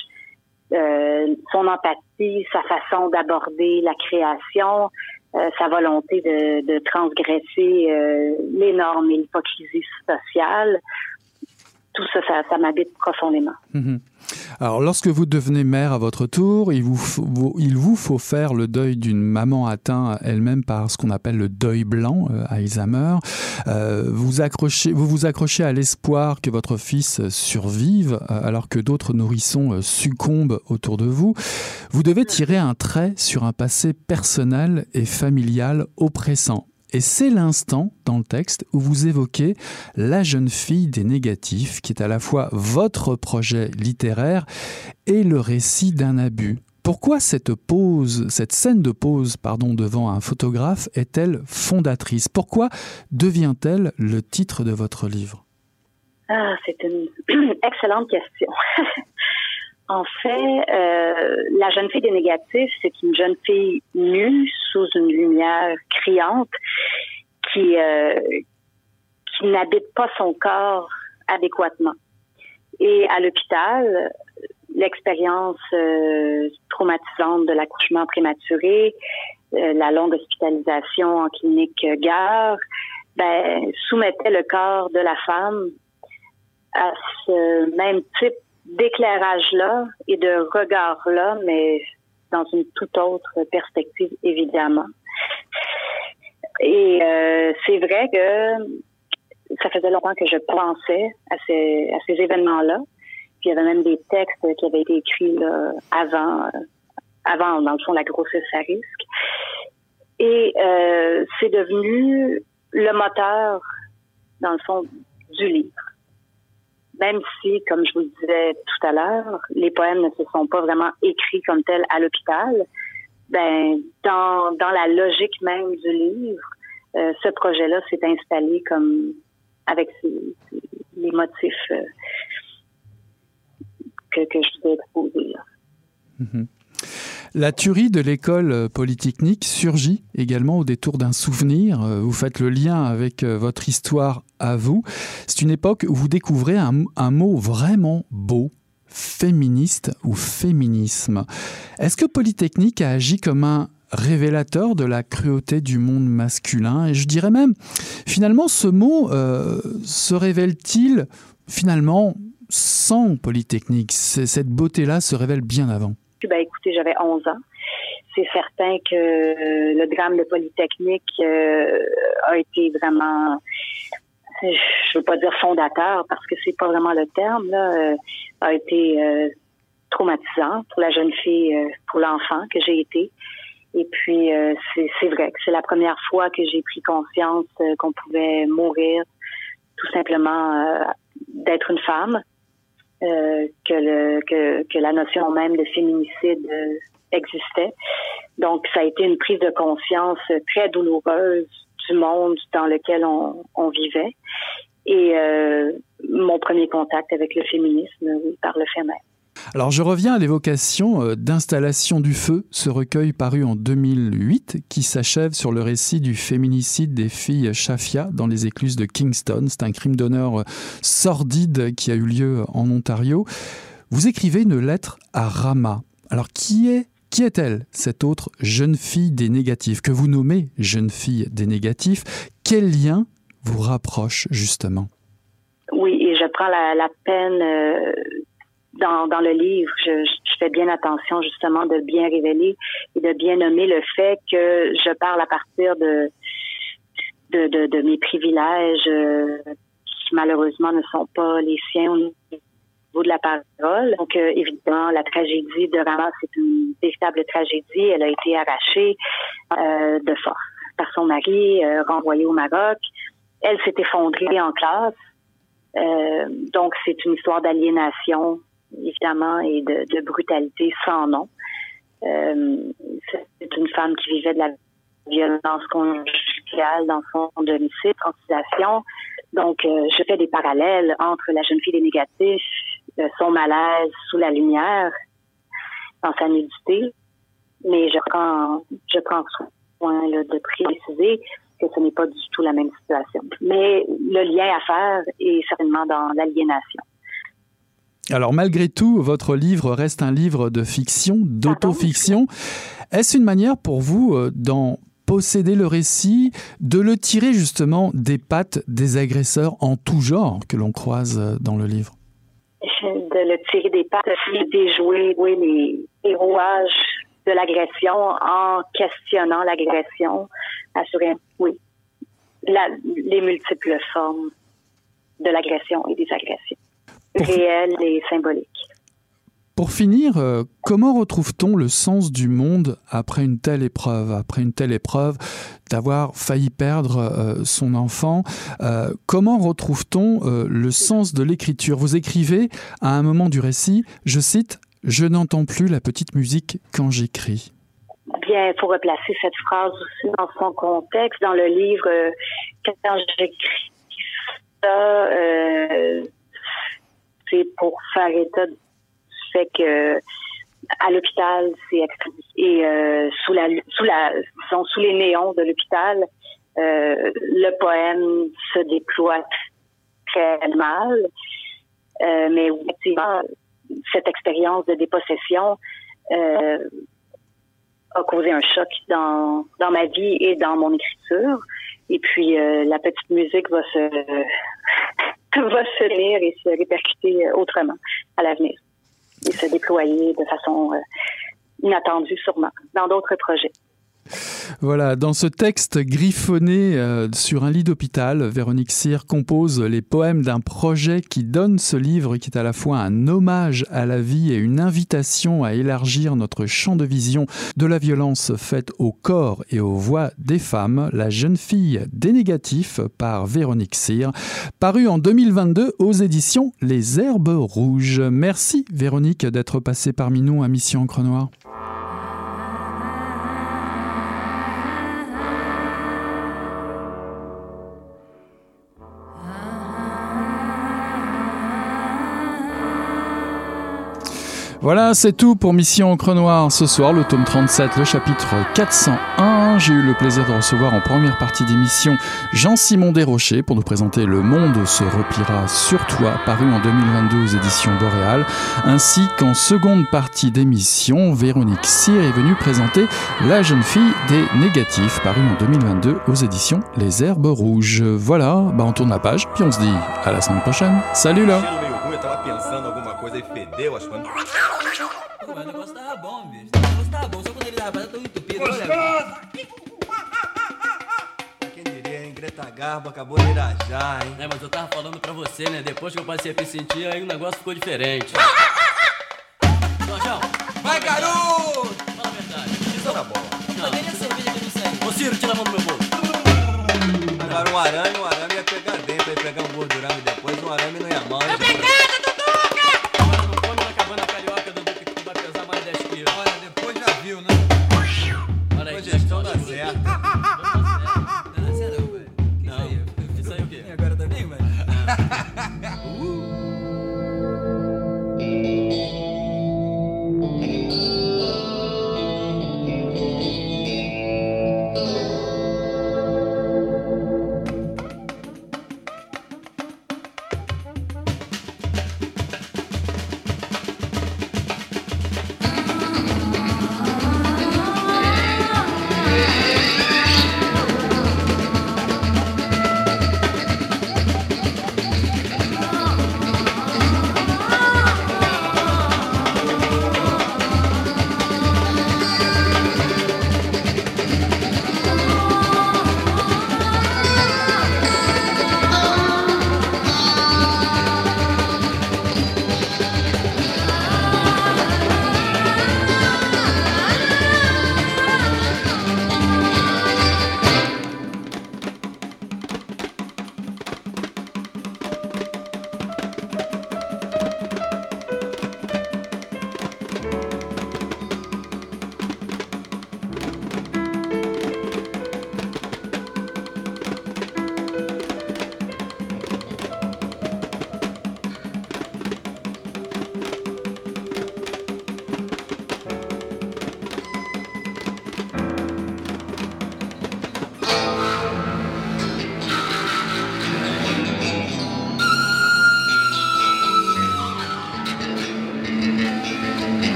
euh, son empathie, sa façon d'aborder la création, euh, sa volonté de, de transgresser euh, les normes et l'hypocrisie sociale, tout ça, ça, ça m'habite profondément. Mmh. Alors, lorsque vous devenez mère à votre tour, il vous, faut, il vous faut faire le deuil d'une maman atteinte elle-même par ce qu'on appelle le deuil blanc, euh, Alzheimer. Euh, vous, accrochez, vous vous accrochez à l'espoir que votre fils survive, euh, alors que d'autres nourrissons euh, succombent autour de vous. Vous devez tirer un trait sur un passé personnel et familial oppressant. Et c'est l'instant, dans le texte, où vous évoquez La jeune fille des négatifs, qui est à la fois votre projet littéraire et le récit d'un abus. Pourquoi cette pause, cette scène de pause, pardon, devant un photographe est-elle fondatrice ? Pourquoi devient-elle le titre de votre livre ? Ah, c'est une excellente question. En fait, euh, la jeune fille des négatifs, c'est une jeune fille nue sous une lumière criante qui euh, qui n'habite pas son corps adéquatement. Et à l'hôpital, l'expérience euh, traumatisante de l'accouchement prématuré, euh, la longue hospitalisation en clinique Gare, ben, soumettait le corps de la femme à ce même type d'éclairage-là et de regard-là, mais dans une toute autre perspective, évidemment. Et euh, c'est vrai que ça faisait longtemps que je pensais à ces, à ces événements-là. Puis il y avait même des textes qui avaient été écrits là, avant, euh, avant, dans le fond, la grossesse à risque. Et euh, c'est devenu le moteur, dans le fond, du livre. Même si, comme je vous le disais tout à l'heure, les poèmes ne se sont pas vraiment écrits comme tels à l'hôpital, ben dans dans la logique même du livre, euh, ce projet-là s'est installé comme avec ces, ces, les motifs euh, que, que je vous ai exposés. Mmh. La tuerie de l'école polytechnique surgit également au détour d'un souvenir. Vous faites le lien avec votre histoire à vous. C'est une époque où vous découvrez un, un mot vraiment beau, féministe ou féminisme. Est-ce que Polytechnique a agi comme un révélateur de la cruauté du monde masculin ? Et je dirais même, finalement, ce mot euh, se révèle-t-il finalement sans Polytechnique ? Cette beauté-là se révèle bien avant. Ben, écoutez, j'avais onze ans. C'est certain que le drame de Polytechnique euh, a été vraiment, je veux pas dire fondateur parce que c'est pas vraiment le terme, là, euh, a été euh, traumatisant pour la jeune fille, euh, pour l'enfant que j'ai été. Et puis, euh, c'est, c'est vrai que c'est la première fois que j'ai pris conscience euh, qu'on pouvait mourir tout simplement euh, d'être une femme. Euh, que, le, que, que la notion même de féminicide euh, existait. Donc, ça a été une prise de conscience très douloureuse du monde dans lequel on, on vivait. Et euh, mon premier contact avec le féminisme, oui, par le fait même. Alors, je reviens à l'évocation d'Installation du feu, ce recueil paru en deux mille huit, qui s'achève sur le récit du féminicide des filles Shafia dans les écluses de Kingston. C'est un crime d'honneur sordide qui a eu lieu en Ontario. Vous écrivez une lettre à Rama. Alors, qui est, qui est-elle, cette autre jeune fille des négatifs, que vous nommez jeune fille des négatifs ? Quel lien vous rapproche, justement ? Oui, et je prends la, la peine... Euh Dans, dans le livre, je, je fais bien attention justement de bien révéler et de bien nommer le fait que je parle à partir de de, de, de mes privilèges euh, qui malheureusement ne sont pas les siens au niveau de la parole. Donc euh, évidemment, la tragédie de Rama, c'est une véritable tragédie. Elle a été arrachée euh, de force par son mari, euh, renvoyée au Maroc. Elle s'est effondrée en classe. Euh, donc c'est une histoire d'aliénation, évidemment, et de, de brutalité sans nom. Euh, c'est une femme qui vivait de la violence conjugale dans son domicile, francisation. Donc, euh, je fais des parallèles entre la jeune fille des négatifs, euh, son malaise sous la lumière, dans sa nudité, mais je prends, je prends soin là, de préciser que ce n'est pas du tout la même situation. Mais le lien à faire est certainement dans l'aliénation. Alors malgré tout, votre livre reste un livre de fiction, d'autofiction. Est-ce une manière pour vous d'en posséder le récit, de le tirer justement des pattes des agresseurs en tout genre que l'on croise dans le livre? De le tirer des pattes, de déjouer oui, les, les rouages de l'agression en questionnant l'agression, assurément, oui. La, les multiples formes de l'agression et des agressions. Pour... réel et symbolique. Pour finir, euh, comment retrouve-t-on le sens du monde après une telle épreuve, après une telle épreuve d'avoir failli perdre euh, son enfant? euh, Comment retrouve-t-on euh, le sens de l'écriture? Vous écrivez à un moment du récit, je cite, « Je n'entends plus la petite musique quand j'écris ». Bien, il faut replacer cette phrase aussi dans son contexte. Dans le livre, euh, quand j'écris ça, euh, c'est pour faire état du fait que à l'hôpital, c'est extrêmement et euh, sous la sous la disons, sous les néons de l'hôpital, euh, le poème se déploie très mal. Euh, mais effectivement, cette expérience de dépossession euh, a causé un choc dans dans ma vie et dans mon écriture. Et puis euh, la petite musique va se va se lire et se répercuter autrement à l'avenir et se déployer de façon euh, inattendue sûrement dans d'autres projets. Voilà, dans ce texte griffonné euh, sur un lit d'hôpital, Véronique Cyr compose les poèmes d'un projet qui donne ce livre, qui est à la fois un hommage à la vie et une invitation à élargir notre champ de vision de la violence faite au corps et aux voix des femmes, La jeune fille des négatifs par Véronique Cyr, paru en deux mille vingt-deux aux éditions Les Herbes Rouges. Merci Véronique d'être passée parmi nous à Mission Encre Noire. Voilà, c'est tout pour Mission Encre Noire ce soir, le tome trente-sept, le chapitre quatre cent un. J'ai eu le plaisir de recevoir en première partie d'émission Jean-Simon Desrochers pour nous présenter Le monde se repliera sur toi, paru en deux mille vingt-deux aux éditions Boréal, ainsi qu'en seconde partie d'émission, Véronique Cyr est venue présenter La jeune fille des négatifs, paru en deux mille vingt-deux aux éditions Les Herbes Rouges. Voilà, bah on tourne la page, puis on se dit à la semaine prochaine. Salut là! E fedeu, acho que... Mas o negócio tava bom, bicho. O negócio tava bom, só quando ele tava tão entupido. Gostoso! Quem diria, hein? Greta Garbo acabou de irajar, hein? É, mas eu tava falando pra você, né? Depois que eu passei a me sentir, aí o negócio ficou diferente. Jorjão! Vai, garoto! Fala a verdade. Isso tá bom. Não, nem a cerveja que eu não sei. Ô, Ciro, tira a mão do meu bolso. Agora um arame, um arame ia pegar dentro, ia pegar um gordurão e depois um arame não ia mal. Obrigada, Olha, depois já viu, né? Olha aí, gestão dá certo.